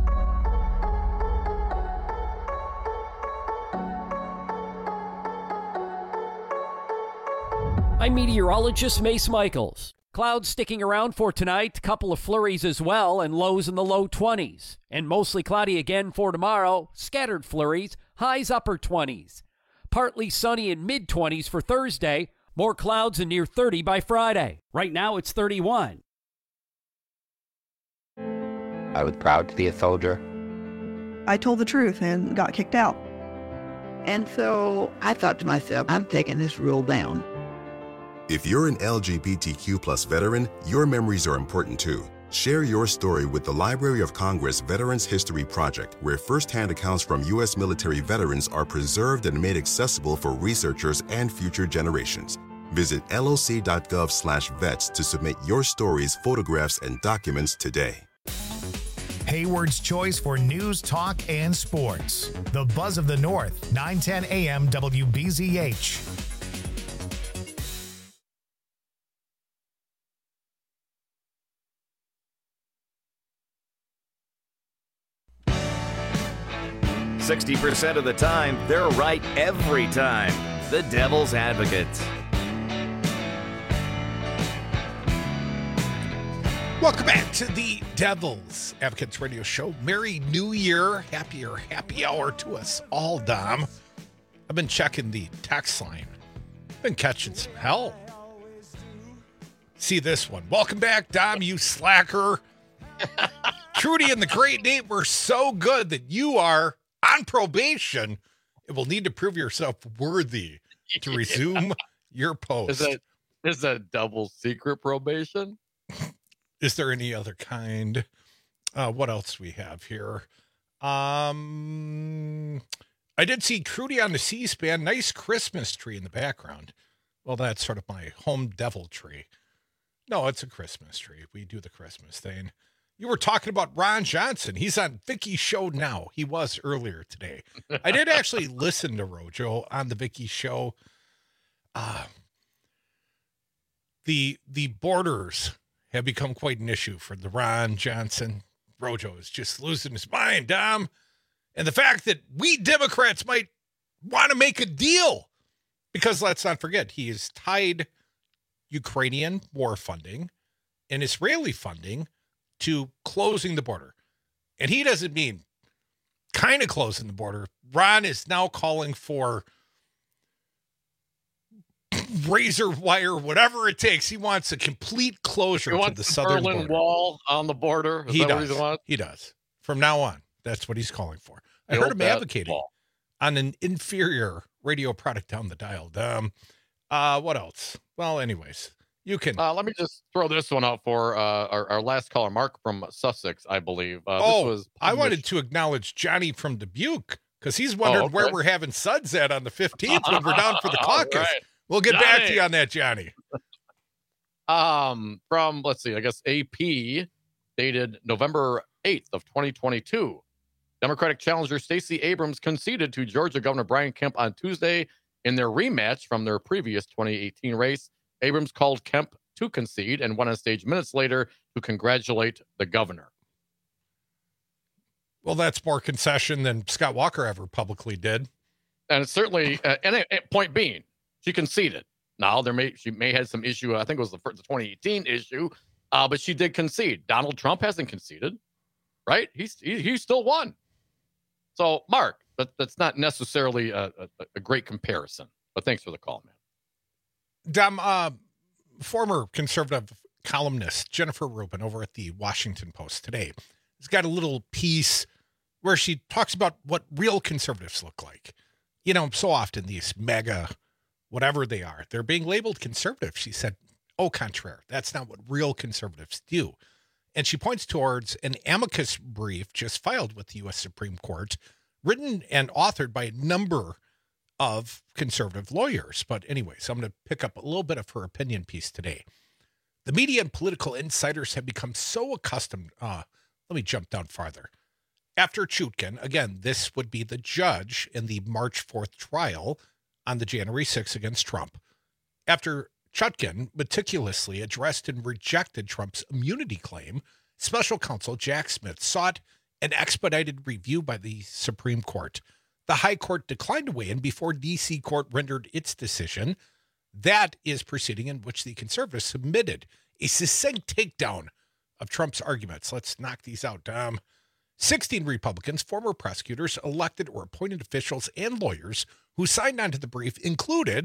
I'm meteorologist Mace Michaels. Clouds sticking around for tonight, couple of flurries as well, and lows in the low twenties. And mostly cloudy again for tomorrow, scattered flurries, highs upper twenties. Partly sunny in mid-twenties for Thursday, more clouds and near thirty by Friday. Right now it's thirty-one. I was proud to be a soldier. I told the truth and got kicked out. And so I thought to myself, I'm taking this rule down. If you're an L G B T Q plus veteran, your memories are important too. Share your story with the Library of Congress Veterans History Project, where firsthand accounts from U S military veterans are preserved and made accessible for researchers and future generations. Visit L O C dot gov slash vets to submit your stories, photographs, and documents today. Hayward's choice for news, talk, and sports. The Buzz of the North, nine ten a m W B Z H. sixty percent of the time, they're right every time. The Devil's Advocates. Welcome back to the Devil's Advocates Radio Show. Merry New Year. Happier happy hour to us all, Dom. I've been checking the text line. Been catching some hell. See this one. Welcome back, Dom, you slacker. Trudy and the Great Nate were so good that you are on probation. It will need to prove yourself worthy to resume yeah. your post. Is that is that double secret probation? Is there any other kind? Uh, what else do we have here? Um, I did see Trudy on the C-SPAN. Nice Christmas tree in the background. Well, that's sort of my home devil tree. No, it's a Christmas tree. We do the Christmas thing. You were talking about Ron Johnson. He's on Vicky's show now. He was earlier today. I did actually listen to Rojo on the Vicky show. Uh, the the borders have become quite an issue for the Ron Johnson. Rojo is just losing his mind, Dom. And the fact that we Democrats might want to make a deal. Because let's not forget, he has tied Ukrainian war funding and Israeli funding to closing the border. And he doesn't mean kind of closing the border. Ron is now calling for razor wire, whatever it takes. He wants a complete closure to the southern Berlin border. Wall on the border. Is he that does. What he wants? He does. From now on, that's what he's calling for. I Build heard him that advocating wall. on an inferior radio product down the dial. Um, uh, what else? Well, anyways, you can. Uh, let me just throw this one out for uh, our, our last caller, Mark from Sussex, I believe. Uh, oh, this was I wanted to acknowledge Johnny from Dubuque because he's wondering Oh, okay. where we're having suds at on the fifteenth when we're down for the All caucus. right. We'll get back to Johnny. you on that, Johnny. Um, from, let's see, I guess A P, dated November eighth of twenty twenty-two. Democratic challenger Stacey Abrams conceded to Georgia Governor Brian Kemp on Tuesday in their rematch from their previous twenty eighteen race. Abrams called Kemp to concede and went on stage minutes later to congratulate the governor. Well, that's more concession than Scott Walker ever publicly did. And it's certainly, uh, and it, it- point being, she conceded. Now, there may she may have some issue. I think it was the, first, the twenty eighteen issue, uh, but she did concede. Donald Trump hasn't conceded, right? He's he, he still won. So, Mark, that, that's not necessarily a, a, a great comparison. But thanks for the call, man. Dom, uh, former conservative columnist Jennifer Rubin over at the Washington Post today has got a little piece where she talks about what real conservatives look like. You know, so often these mega, whatever they are, they're being labeled conservative. She said, au contraire, that's not what real conservatives do. And she points towards an amicus brief just filed with the U S Supreme Court, written and authored by a number of conservative lawyers. But anyway, so I'm going to pick up a little bit of her opinion piece today. The media and political insiders have become so accustomed. Uh, let me jump down farther. After Chutkin, again, this would be the judge in the March fourth trial on the January sixth against Trump. After Chutkin meticulously addressed and rejected Trump's immunity claim, special counsel Jack Smith sought an expedited review by the Supreme Court. The High Court declined to weigh in before D C Court rendered its decision. That is proceeding in which the conservatives submitted a succinct takedown of Trump's arguments. Let's knock these out, Dom. sixteen Republicans, former prosecutors, elected or appointed officials, and lawyers who signed on to the brief included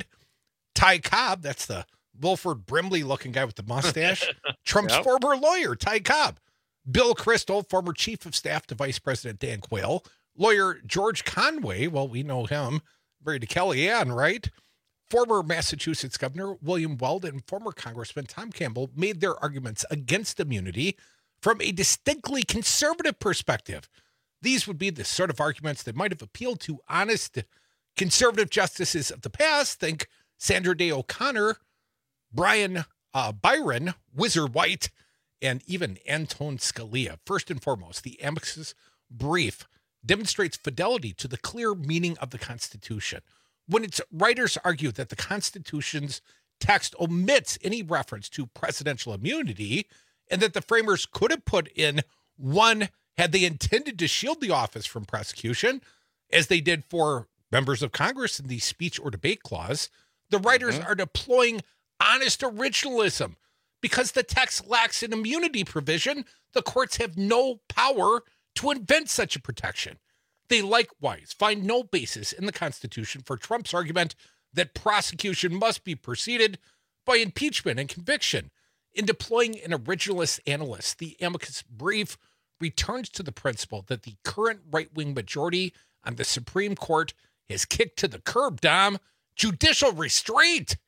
Ty Cobb, that's the Wilford Brimley-looking guy with the mustache, Trump's Yep. former lawyer, Ty Cobb, Bill Kristol, former chief of staff to Vice President Dan Quayle, lawyer George Conway, well, we know him, married to Kellyanne, right? Former Massachusetts Governor William Weld and former Congressman Tom Campbell made their arguments against immunity from a distinctly conservative perspective. These would be the sort of arguments that might have appealed to honest conservative justices of the past. Think Sandra Day O'Connor, Brian uh, Byron, Whizzer White, and even Anton Scalia. First and foremost, the amicus brief demonstrates fidelity to the clear meaning of the Constitution. When its writers argue that the Constitution's text omits any reference to presidential immunity, and that the framers could have put in one had they intended to shield the office from prosecution, as they did for members of Congress in the speech or debate clause, the writers Mm-hmm. are deploying honest originalism. Because the text lacks an immunity provision, the courts have no power to invent such a protection. They likewise find no basis in the Constitution for Trump's argument that prosecution must be preceded by impeachment and conviction. In deploying an originalist analyst, the amicus brief returns to the principle that the current right-wing majority on the Supreme Court has kicked to the curb, Dom, judicial restraint.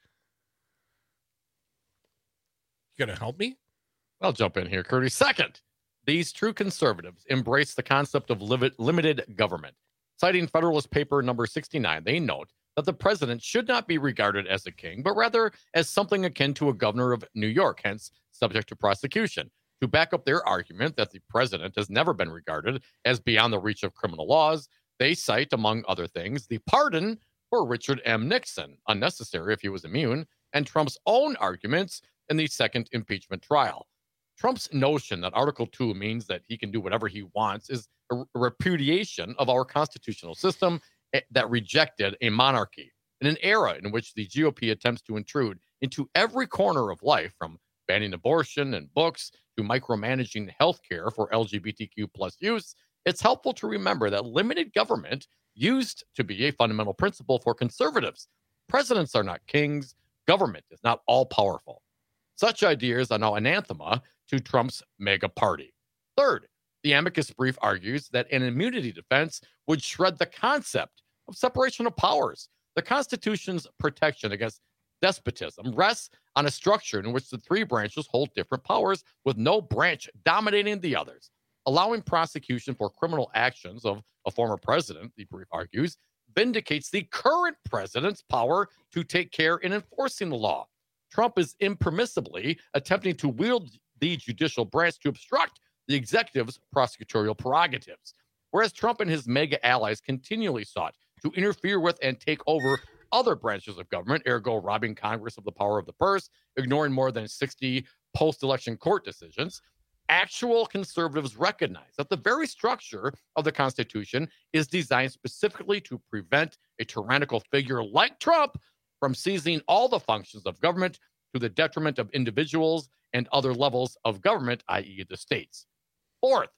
You going to help me? I'll jump in here, Curtis. Second, these true conservatives embrace the concept of limit, limited government. Citing Federalist Paper number sixty-nine, they note that the president should not be regarded as a king, but rather as something akin to a governor of New York, hence subject to prosecution. To back up their argument that the president has never been regarded as beyond the reach of criminal laws, they cite, among other things, the pardon for Richard M. Nixon, unnecessary if he was immune, and Trump's own arguments in the second impeachment trial. Trump's notion that Article two means that he can do whatever he wants is a repudiation of our constitutional system that rejected a monarchy. In an era in which the G O P attempts to intrude into every corner of life, from banning abortion and books to micromanaging healthcare for L G B T Q plus use, it's helpful to remember that limited government used to be a fundamental principle for conservatives. Presidents are not kings. Government is not all-powerful. Such ideas are now anathema to Trump's mega party. Third, the amicus brief argues that an immunity defense would shred the concept of separation of powers. The Constitution's protection against despotism rests on a structure in which the three branches hold different powers, with no branch dominating the others. Allowing prosecution for criminal actions of a former president, the brief argues, vindicates the current president's power to take care in enforcing the law. Trump is impermissibly attempting to wield the judicial branch to obstruct the executive's prosecutorial prerogatives, whereas Trump and his mega allies continually sought to interfere with and take over other branches of government, ergo robbing Congress of the power of the purse, ignoring more than sixty post-election court decisions. Actual conservatives recognize that the very structure of the Constitution is designed specifically to prevent a tyrannical figure like Trump from seizing all the functions of government to the detriment of individuals and other levels of government, that is the states. Fourth,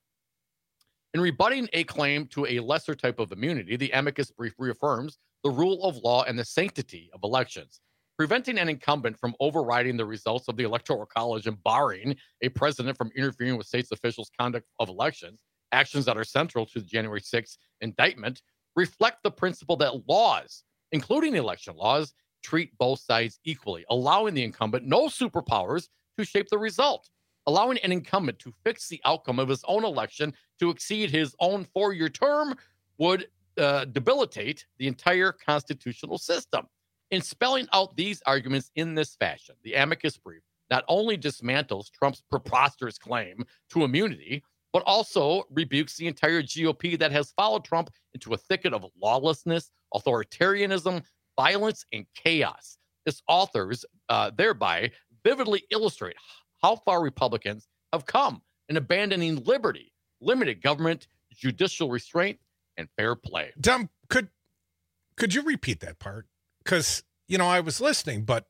in rebutting a claim to a lesser type of immunity, the amicus brief reaffirms the rule of law and the sanctity of elections. Preventing an incumbent from overriding the results of the Electoral College and barring a president from interfering with states' officials' conduct of elections, actions that are central to the January sixth indictment, reflect the principle that laws, including election laws, treat both sides equally, allowing the incumbent no superpowers to shape the result. Allowing an incumbent to fix the outcome of his own election to exceed his own four-year term would uh, debilitate the entire constitutional system. In spelling out these arguments in this fashion, the amicus brief not only dismantles Trump's preposterous claim to immunity, but also rebukes the entire G O P that has followed Trump into a thicket of lawlessness, authoritarianism, violence, and chaos. Its authors uh, thereby vividly illustrate how far Republicans have come in abandoning liberty, limited government, judicial restraint, and fair play. Dom, could could you repeat that part? Because, you know, I was listening, but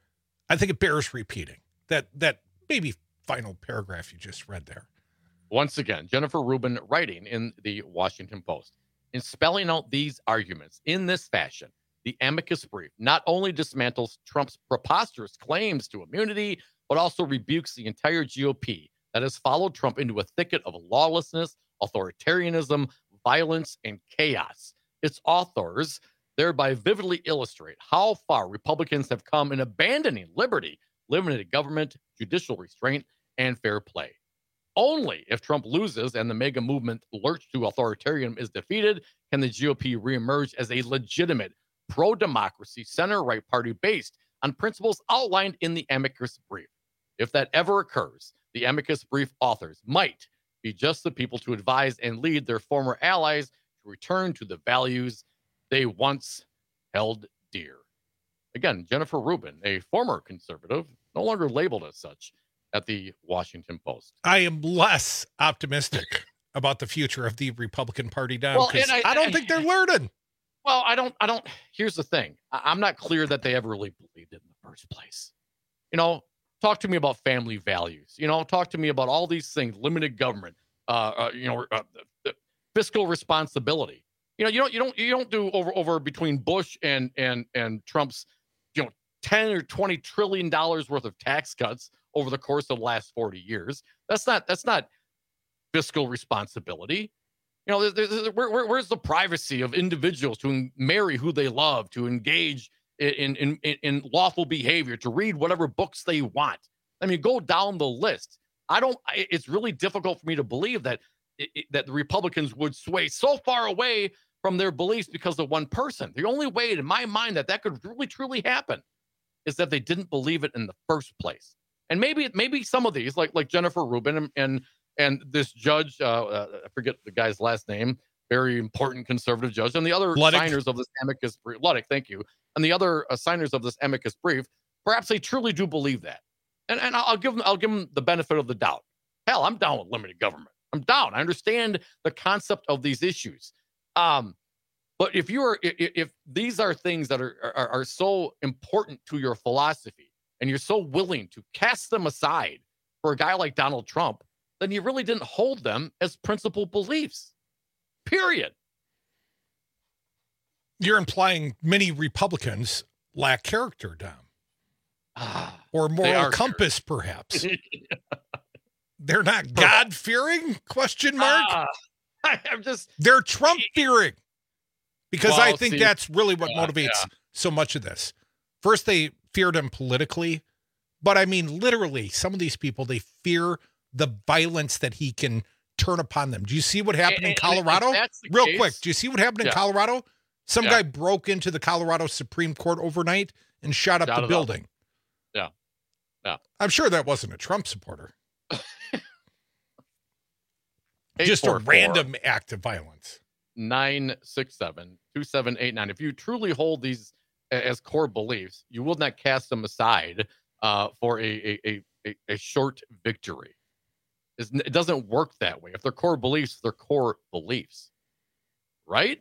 I think it bears repeating. That that maybe final paragraph you just read there. Once again, Jennifer Rubin writing in the Washington Post. In spelling out these arguments in this fashion, the amicus brief not only dismantles Trump's preposterous claims to immunity, but also rebukes the entire G O P that has followed Trump into a thicket of lawlessness, authoritarianism, violence, and chaos. Its authors thereby vividly illustrate how far Republicans have come in abandoning liberty, limited government, judicial restraint, and fair play. Only if Trump loses and the mega movement lurch to authoritarianism is defeated can the G O P reemerge as a legitimate pro-democracy center-right party based on principles outlined in the amicus brief. If that ever occurs, the amicus brief authors might be just the people to advise and lead their former allies to return to the values they once held dear. Again, Jennifer Rubin, a former conservative, no longer labeled as such, at the Washington Post. I am less optimistic about the future of the Republican Party now, because well, I, I don't I, think they're learning. Well, I don't, I don't, here's the thing. I'm not clear that they ever really believed it in the first place. You know, talk to me about family values. You know, talk to me about all these things, limited government, uh, uh you know, uh, uh, fiscal responsibility. You know, you don't you don't you don't do over over between Bush and and and Trump's, you know, ten or twenty trillion dollars worth of tax cuts over the course of the last forty years. That's not that's not fiscal responsibility. You know, there, there, where, where, where's the privacy of individuals to marry who they love, to engage in, in, in, in lawful behavior, to read whatever books they want? I mean, go down the list. I don't, it's really difficult for me to believe that, it, that the Republicans would sway so far away from their beliefs because of one person. The only way in my mind that that could really, truly happen is that they didn't believe it in the first place. And maybe, maybe some of these, like, like Jennifer Rubin and, and And this judge, uh, uh, I forget the guy's last name, very important conservative judge, and the other Ludwig. signers of this amicus brief, Ludwig, thank you, and the other uh, signers of this amicus brief, perhaps they truly do believe that. And and I'll give them, I'll give them the benefit of the doubt. Hell, I'm down with limited government. I'm down. I understand the concept of these issues. Um, but if you are, if, if these are things that are, are are so important to your philosophy, and you're so willing to cast them aside for a guy like Donald Trump, then you really didn't hold them as principal beliefs. Period. You're implying many Republicans lack character, Dom. Ah, or moral compass, sure. perhaps. They're not God-fearing? Question mark. Ah, I'm just. They're Trump-fearing. Because well, I think see, that's really what yeah, motivates yeah. so much of this. First, they feared him politically. But I mean, literally, some of these people, they fear the violence that he can turn upon them. Do you see what happened and, in Colorado? Real case, quick, do you see what happened in yeah. Colorado? Some yeah. guy broke into the Colorado Supreme Court overnight and shot up Shot the it building. Up. Yeah. Yeah. I'm sure that wasn't a Trump supporter. eight Just four a four, random act of violence. nine six seven, two seven eight nine. If you truly hold these as core beliefs, you will not cast them aside uh, for a, a, a, a short victory. It doesn't work that way. If they're core beliefs, they're core beliefs. Right?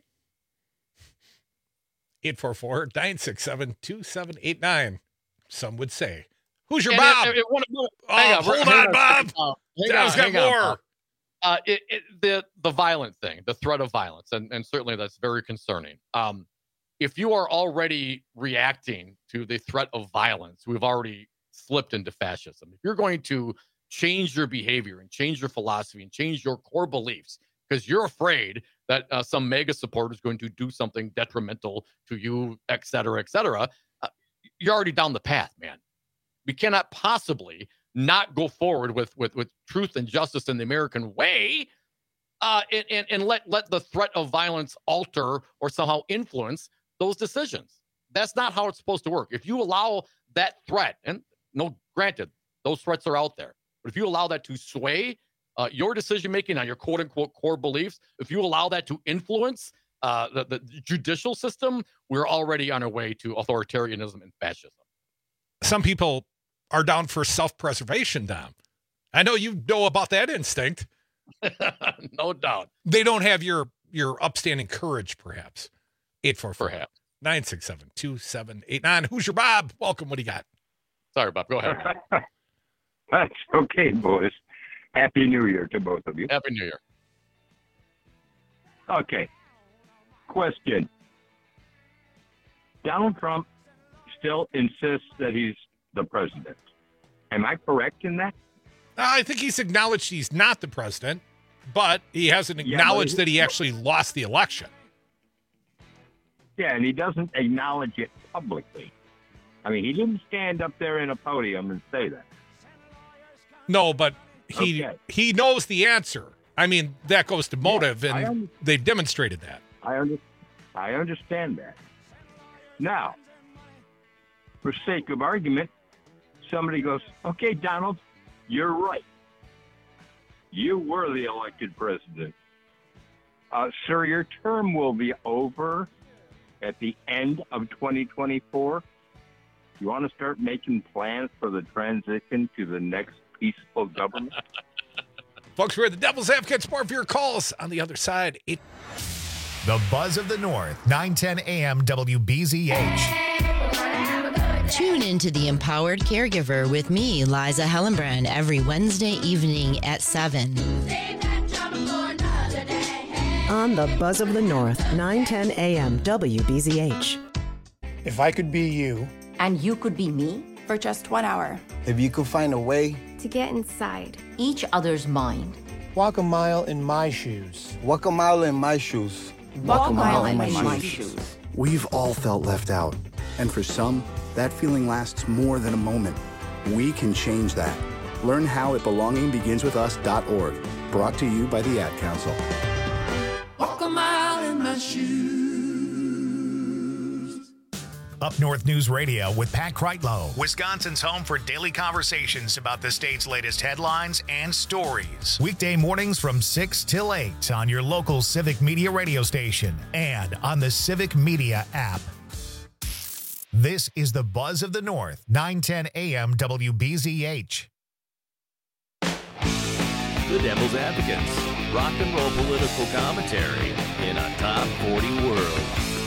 eight four four, nine six seven, two seven eight nine. Some would say. Who's your and Bob? It, it, it, oh, on, hold hang on, on, Bob. uh, Dom's got more. On, uh, it, it, the, the violent thing, the threat of violence, and, and certainly that's very concerning. Um, if you are already reacting to the threat of violence, we've already slipped into fascism. If you're going to change your behavior and change your philosophy and change your core beliefs because you're afraid that uh, some mega supporter is going to do something detrimental to you, et cetera, et cetera, uh, you're already down the path, man. We cannot possibly not go forward with with, with truth and justice in the American way uh, and, and, and let, let the threat of violence alter or somehow influence those decisions. That's not how it's supposed to work. If you allow that threat, and no, granted, those threats are out there, but if you allow that to sway uh, your decision-making on your quote-unquote core beliefs, if you allow that to influence uh, the, the judicial system, we're already on our way to authoritarianism and fascism. Some people are down for self-preservation, Dom. I know you know about that instinct. No doubt. They don't have your, your upstanding courage, perhaps. eight four four, Perhaps. nine six seven, two seven eight nine. Who's your Bob? Welcome. What do you got? Sorry, Bob. Go ahead. That's okay, boys. Happy New Year to both of you. Happy New Year. Okay. Question. Donald Trump still insists that he's the president. Am I correct in that? I think he's acknowledged he's not the president, but he hasn't Yeah, acknowledged but- that he actually lost the election. Yeah, and he doesn't acknowledge it publicly. I mean, he didn't stand up there in a podium and say that. No, but he Okay. he knows the answer. I mean, that goes to motive, I and under- they've demonstrated that. I, under- I understand that. Now, for sake of argument, somebody goes, okay, Donald, you're right. You were the elected president. Uh, sir, your term will be over at the end of twenty twenty-four. You want to start making plans for the transition to the next peaceful government? Folks, we're the Devil's Advocates. More of your calls on the other side. It- The Buzz of the North, nine ten A M W B Z H. Tune into The Empowered Caregiver with me, Liza Hellenbrand, every Wednesday evening at seven. on the Buzz of the North, nine ten A M W B Z H. If I could be you. And you could be me for just one hour. If you could find a way to get inside each other's mind. Walk a mile in my shoes. Walk a mile in my shoes. Walk, Walk a mile, mile in my, my shoes. shoes. We've all felt left out. And for some, that feeling lasts more than a moment. We can change that. Learn how at belonging begins with us dot org. Brought to you by the Ad Council. Walk a mile in my shoes. Up North News Radio with Pat Kreitlow, Wisconsin's home for daily conversations about the state's latest headlines and stories. Weekday mornings from six till eight on your local Civic Media radio station and on the Civic Media app. This is the Buzz of the North, nine ten A M W B Z H. The Devil's Advocates, rock and roll political commentary in a top forty world.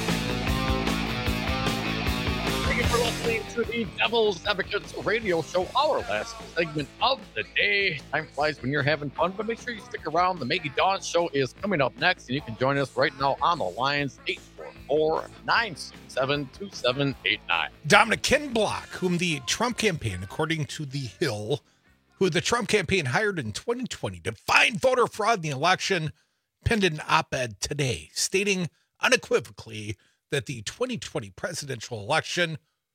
Thank you for listening to the Devil's Advocates radio show, our last segment of the day. Time flies when you're having fun, but make sure you stick around. The Maggie Dawn show is coming up next, and you can join us right now on the lines, eight four four, nine six seven, two seven eight nine. Dominic Ken Block, whom the Trump campaign, according to The Hill, who the Trump campaign hired in twenty twenty to find voter fraud in the election, penned an op-ed today stating unequivocally that the twenty twenty presidential election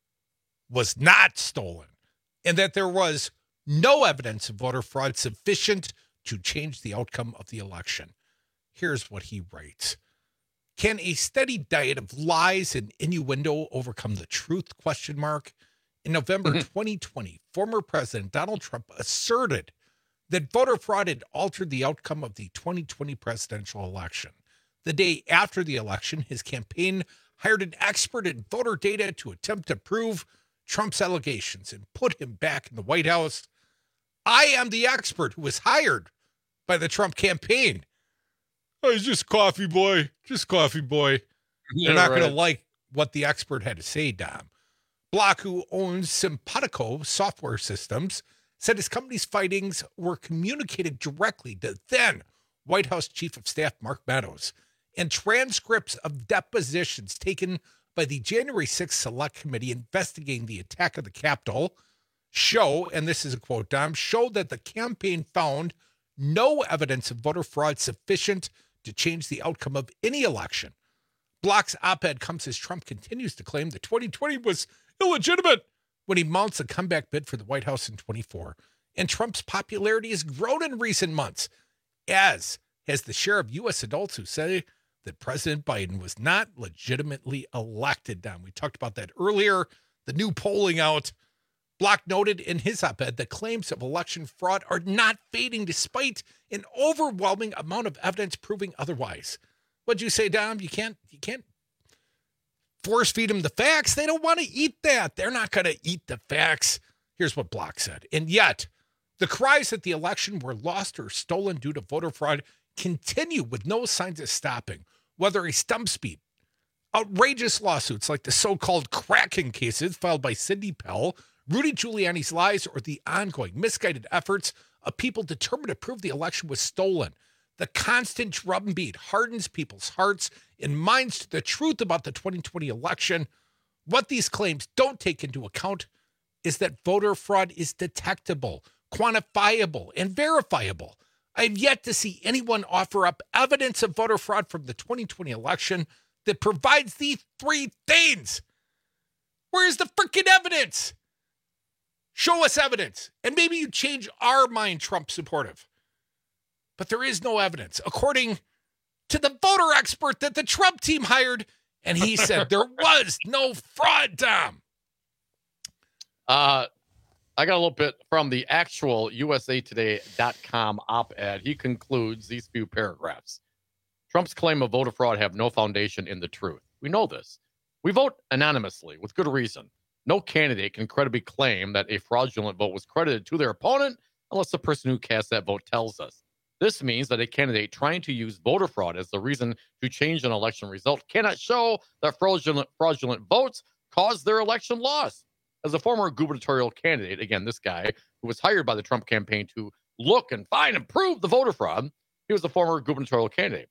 was not stolen and that there was no evidence of voter fraud sufficient to change the outcome of the election. Here's what he writes. Can a steady diet of lies and innuendo overcome the truth? Question mark. In November twenty twenty, former President Donald Trump asserted that voter fraud had altered the outcome of the twenty twenty presidential election. The day after the election, his campaign hired an expert in voter data to attempt to prove Trump's allegations and put him back in the White House. I am the expert who was hired by the Trump campaign. I was just coffee boy, just coffee boy. Yeah, They're not right. going to like what the expert had to say, Dom. Block, who owns Simpatico Software Systems, said his company's findings were communicated directly to then White House Chief of Staff Mark Meadows, and transcripts of depositions taken by the January sixth Select Committee investigating the attack of the Capitol show, and this is a quote, Dom, show that the campaign found no evidence of voter fraud sufficient to change the outcome of any election. Block's op-ed comes as Trump continues to claim that twenty twenty was illegitimate when he mounts a comeback bid for the White House in twenty-four. And Trump's popularity has grown in recent months, as has the share of U S adults who say that President Biden was not legitimately elected. Down. We talked about that earlier. The new polling out. Block noted in his op-ed that claims of election fraud are not fading despite an overwhelming amount of evidence proving otherwise. What'd you say, Dom? You can't, you can't force feed them the facts. They don't want to eat that. They're not going to eat the facts. Here's what Block said. And yet, the cries that the election were lost or stolen due to voter fraud continue with no signs of stopping, whether a stump speed, outrageous lawsuits like the so-called Kraken cases filed by Sidney Pell, Rudy Giuliani's lies, or the ongoing misguided efforts of people determined to prove the election was stolen. The constant drumbeat hardens people's hearts and minds to the truth about the twenty twenty election. What these claims don't take into account is that voter fraud is detectable, quantifiable, and verifiable. I have yet to see anyone offer up evidence of voter fraud from the twenty twenty election that provides these three things. Where's the freaking evidence? Show us evidence, and maybe you change our mind Trump supportive. But there is no evidence, according to the voter expert that the Trump team hired, and he said there was no fraud, Tom. Uh, I got a little bit from the actual U S A Today dot com op-ed. He concludes these few paragraphs. Trump's claim of voter fraud have no foundation in the truth. We know this. We vote anonymously with good reason. No candidate can credibly claim that a fraudulent vote was credited to their opponent unless the person who cast that vote tells us. This means that a candidate trying to use voter fraud as the reason to change an election result cannot show that fraudulent, fraudulent votes caused their election loss. As a former gubernatorial candidate, again, this guy who was hired by the Trump campaign to look and find and prove the voter fraud, he was a former gubernatorial candidate.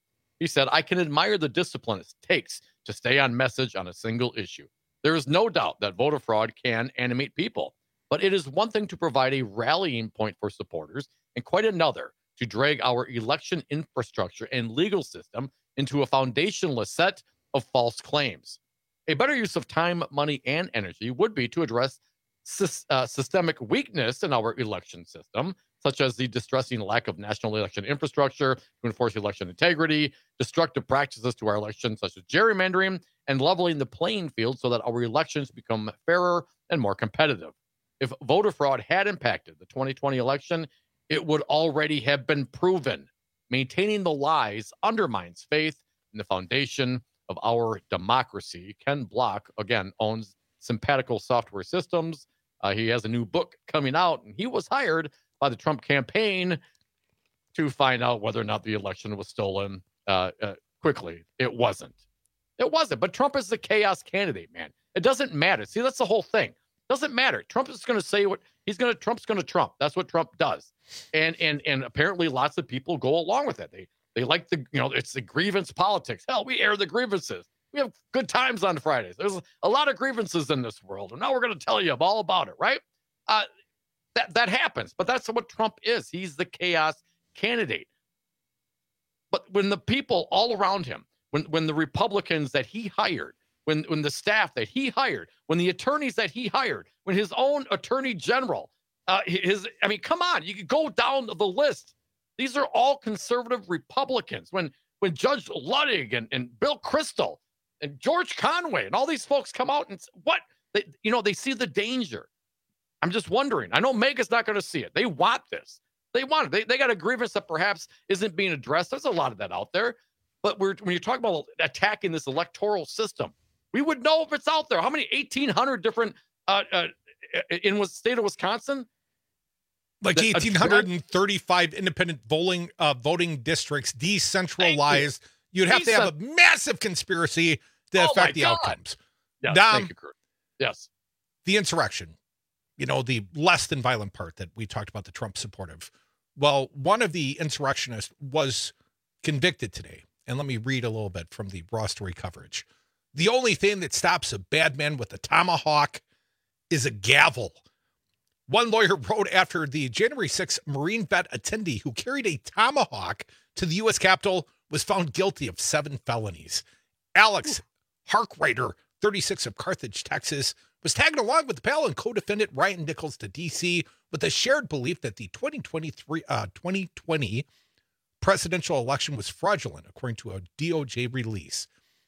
He said, I can admire the discipline it takes to stay on message on a single issue. There is no doubt that voter fraud can animate people, but it is one thing to provide a rallying point for supporters and quite another to drag our election infrastructure and legal system into a foundationless set of false claims. A better use of time, money, and energy would be to address sy- uh, systemic weakness in our election system, such as the distressing lack of national election infrastructure to enforce election integrity, destructive practices to our elections, such as gerrymandering, and leveling the playing field so that our elections become fairer and more competitive. If voter fraud had impacted the twenty twenty election, it would already have been proven. Maintaining the lies undermines faith in the foundation of our democracy. Ken Block, again, owns Simpatico Software Systems. Uh, he has a new book coming out, and he was hired by the Trump campaign to find out whether or not the election was stolen uh, uh, quickly. It wasn't. It wasn't. But Trump is the chaos candidate, man. It doesn't matter. See, that's the whole thing. It doesn't matter. Trump is going to say what he's going to. Trump's going to Trump. That's what Trump does. And and and apparently, lots of people go along with it. They they like the you know it's the grievance politics. Hell, we air the grievances. We have good times on Fridays. There's a lot of grievances in this world, and now we're going to tell you all about it, right? Uh, that that happens, but that's what Trump is. He's the chaos candidate. But when the people all around him, when when the Republicans that he hired, when when the staff that he hired, when the attorneys that he hired, when his own attorney general, uh, his I mean, come on, you could go down the list. These are all conservative Republicans. When when Judge Luttig and, and Bill Kristol and George Conway and all these folks come out and what they you know they see the danger. I'm just wondering. I know Mega's not going to see it. They want this. They want it. They, they got a grievance that perhaps isn't being addressed. There's a lot of that out there. But we're, when you're talking about attacking this electoral system, we would know if it's out there. How many eighteen hundred different uh, uh, in the state of Wisconsin? Like one thousand eight hundred thirty-five independent voting uh, voting districts, decentralized. You. You'd have Decent- to have a massive conspiracy to oh affect the God. outcomes. Yes, Dom, thank you, Kurt. Yes. The insurrection. You know, the less than violent part that we talked about, the Trump supportive. Well, one of the insurrectionists was convicted today. And let me read a little bit from the Raw Story coverage. The only thing that stops a bad man with a tomahawk is a gavel. One lawyer wrote after the January sixth Marine vet attendee who carried a tomahawk to the U S Capitol was found guilty of seven felonies. Alex Harkwriter, thirty-six, of Carthage, Texas, was tagging along with the pal and co-defendant Ryan Nichols to D C with a shared belief that the twenty twenty-three, uh, twenty twenty presidential election was fraudulent, according to a D O J release.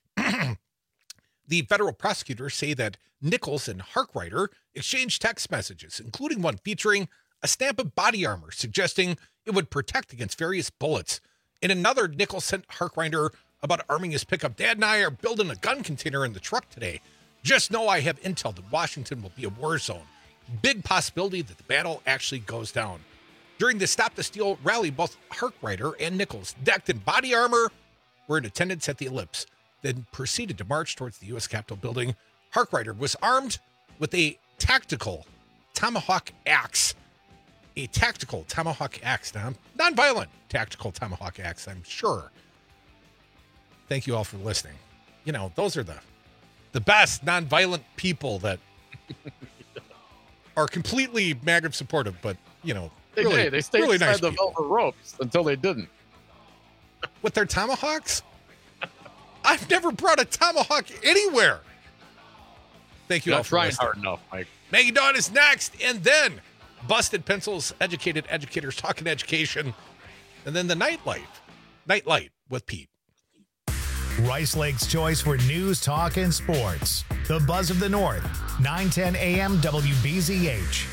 The federal prosecutors say that Nichols and Harkwriter exchanged text messages, including one featuring a stamp of body armor suggesting it would protect against various bullets. In another, Nichols sent Harkwriter about arming his pickup. Dad and I are building a gun container in the truck today. Just know I have intel that Washington will be a war zone. Big possibility that the battle actually goes down. During the Stop the Steal rally, both Harkwriter and Nichols, decked in body armor, were in attendance at the Ellipse, then proceeded to march towards the U S Capitol building. Harkwriter was armed with a tactical tomahawk axe. A tactical tomahawk axe, now, non-violent tactical tomahawk axe, I'm sure. Thank you all for listening. You know, those are the the best non-violent people that are completely MAGA supportive, but, you know, They really, did. They stayed really inside nice the people. velvet ropes until they didn't. With their tomahawks? I've never brought a tomahawk anywhere. Thank you Not all for trying listening. hard enough, Mike. Maggie Dawn is next, and then Busted Pencils, Educated Educators Talking Education, and then the Nightlight. Nightlight with Pete. Rice Lake's choice for news, talk, and sports. The Buzz of the North, nine ten A M W B Z H.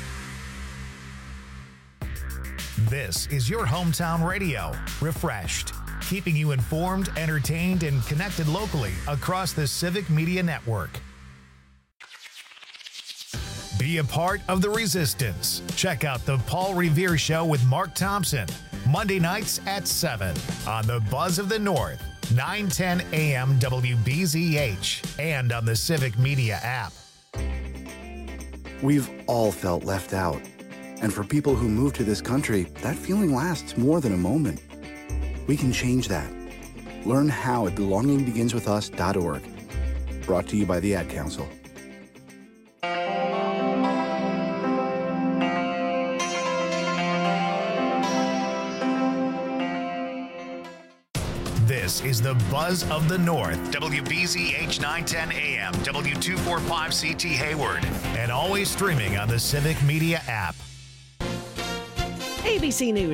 This is your hometown radio, refreshed, keeping you informed, entertained, and connected locally across the Civic Media Network. Be a part of the resistance. Check out the Paul Revere Show with Mark Thompson, Monday nights at seven on the Buzz of the North, nine ten A M W B Z H, and on the Civic Media app. We've all felt left out. And for people who move to this country, that feeling lasts more than a moment. We can change that. Learn how at belonging begins with us dot org. Brought to you by the Ad Council. This is the Buzz of the North. W B Z H nine ten A M, W two forty-five C T Hayward, and always streaming on the Civic Media app. A B C News.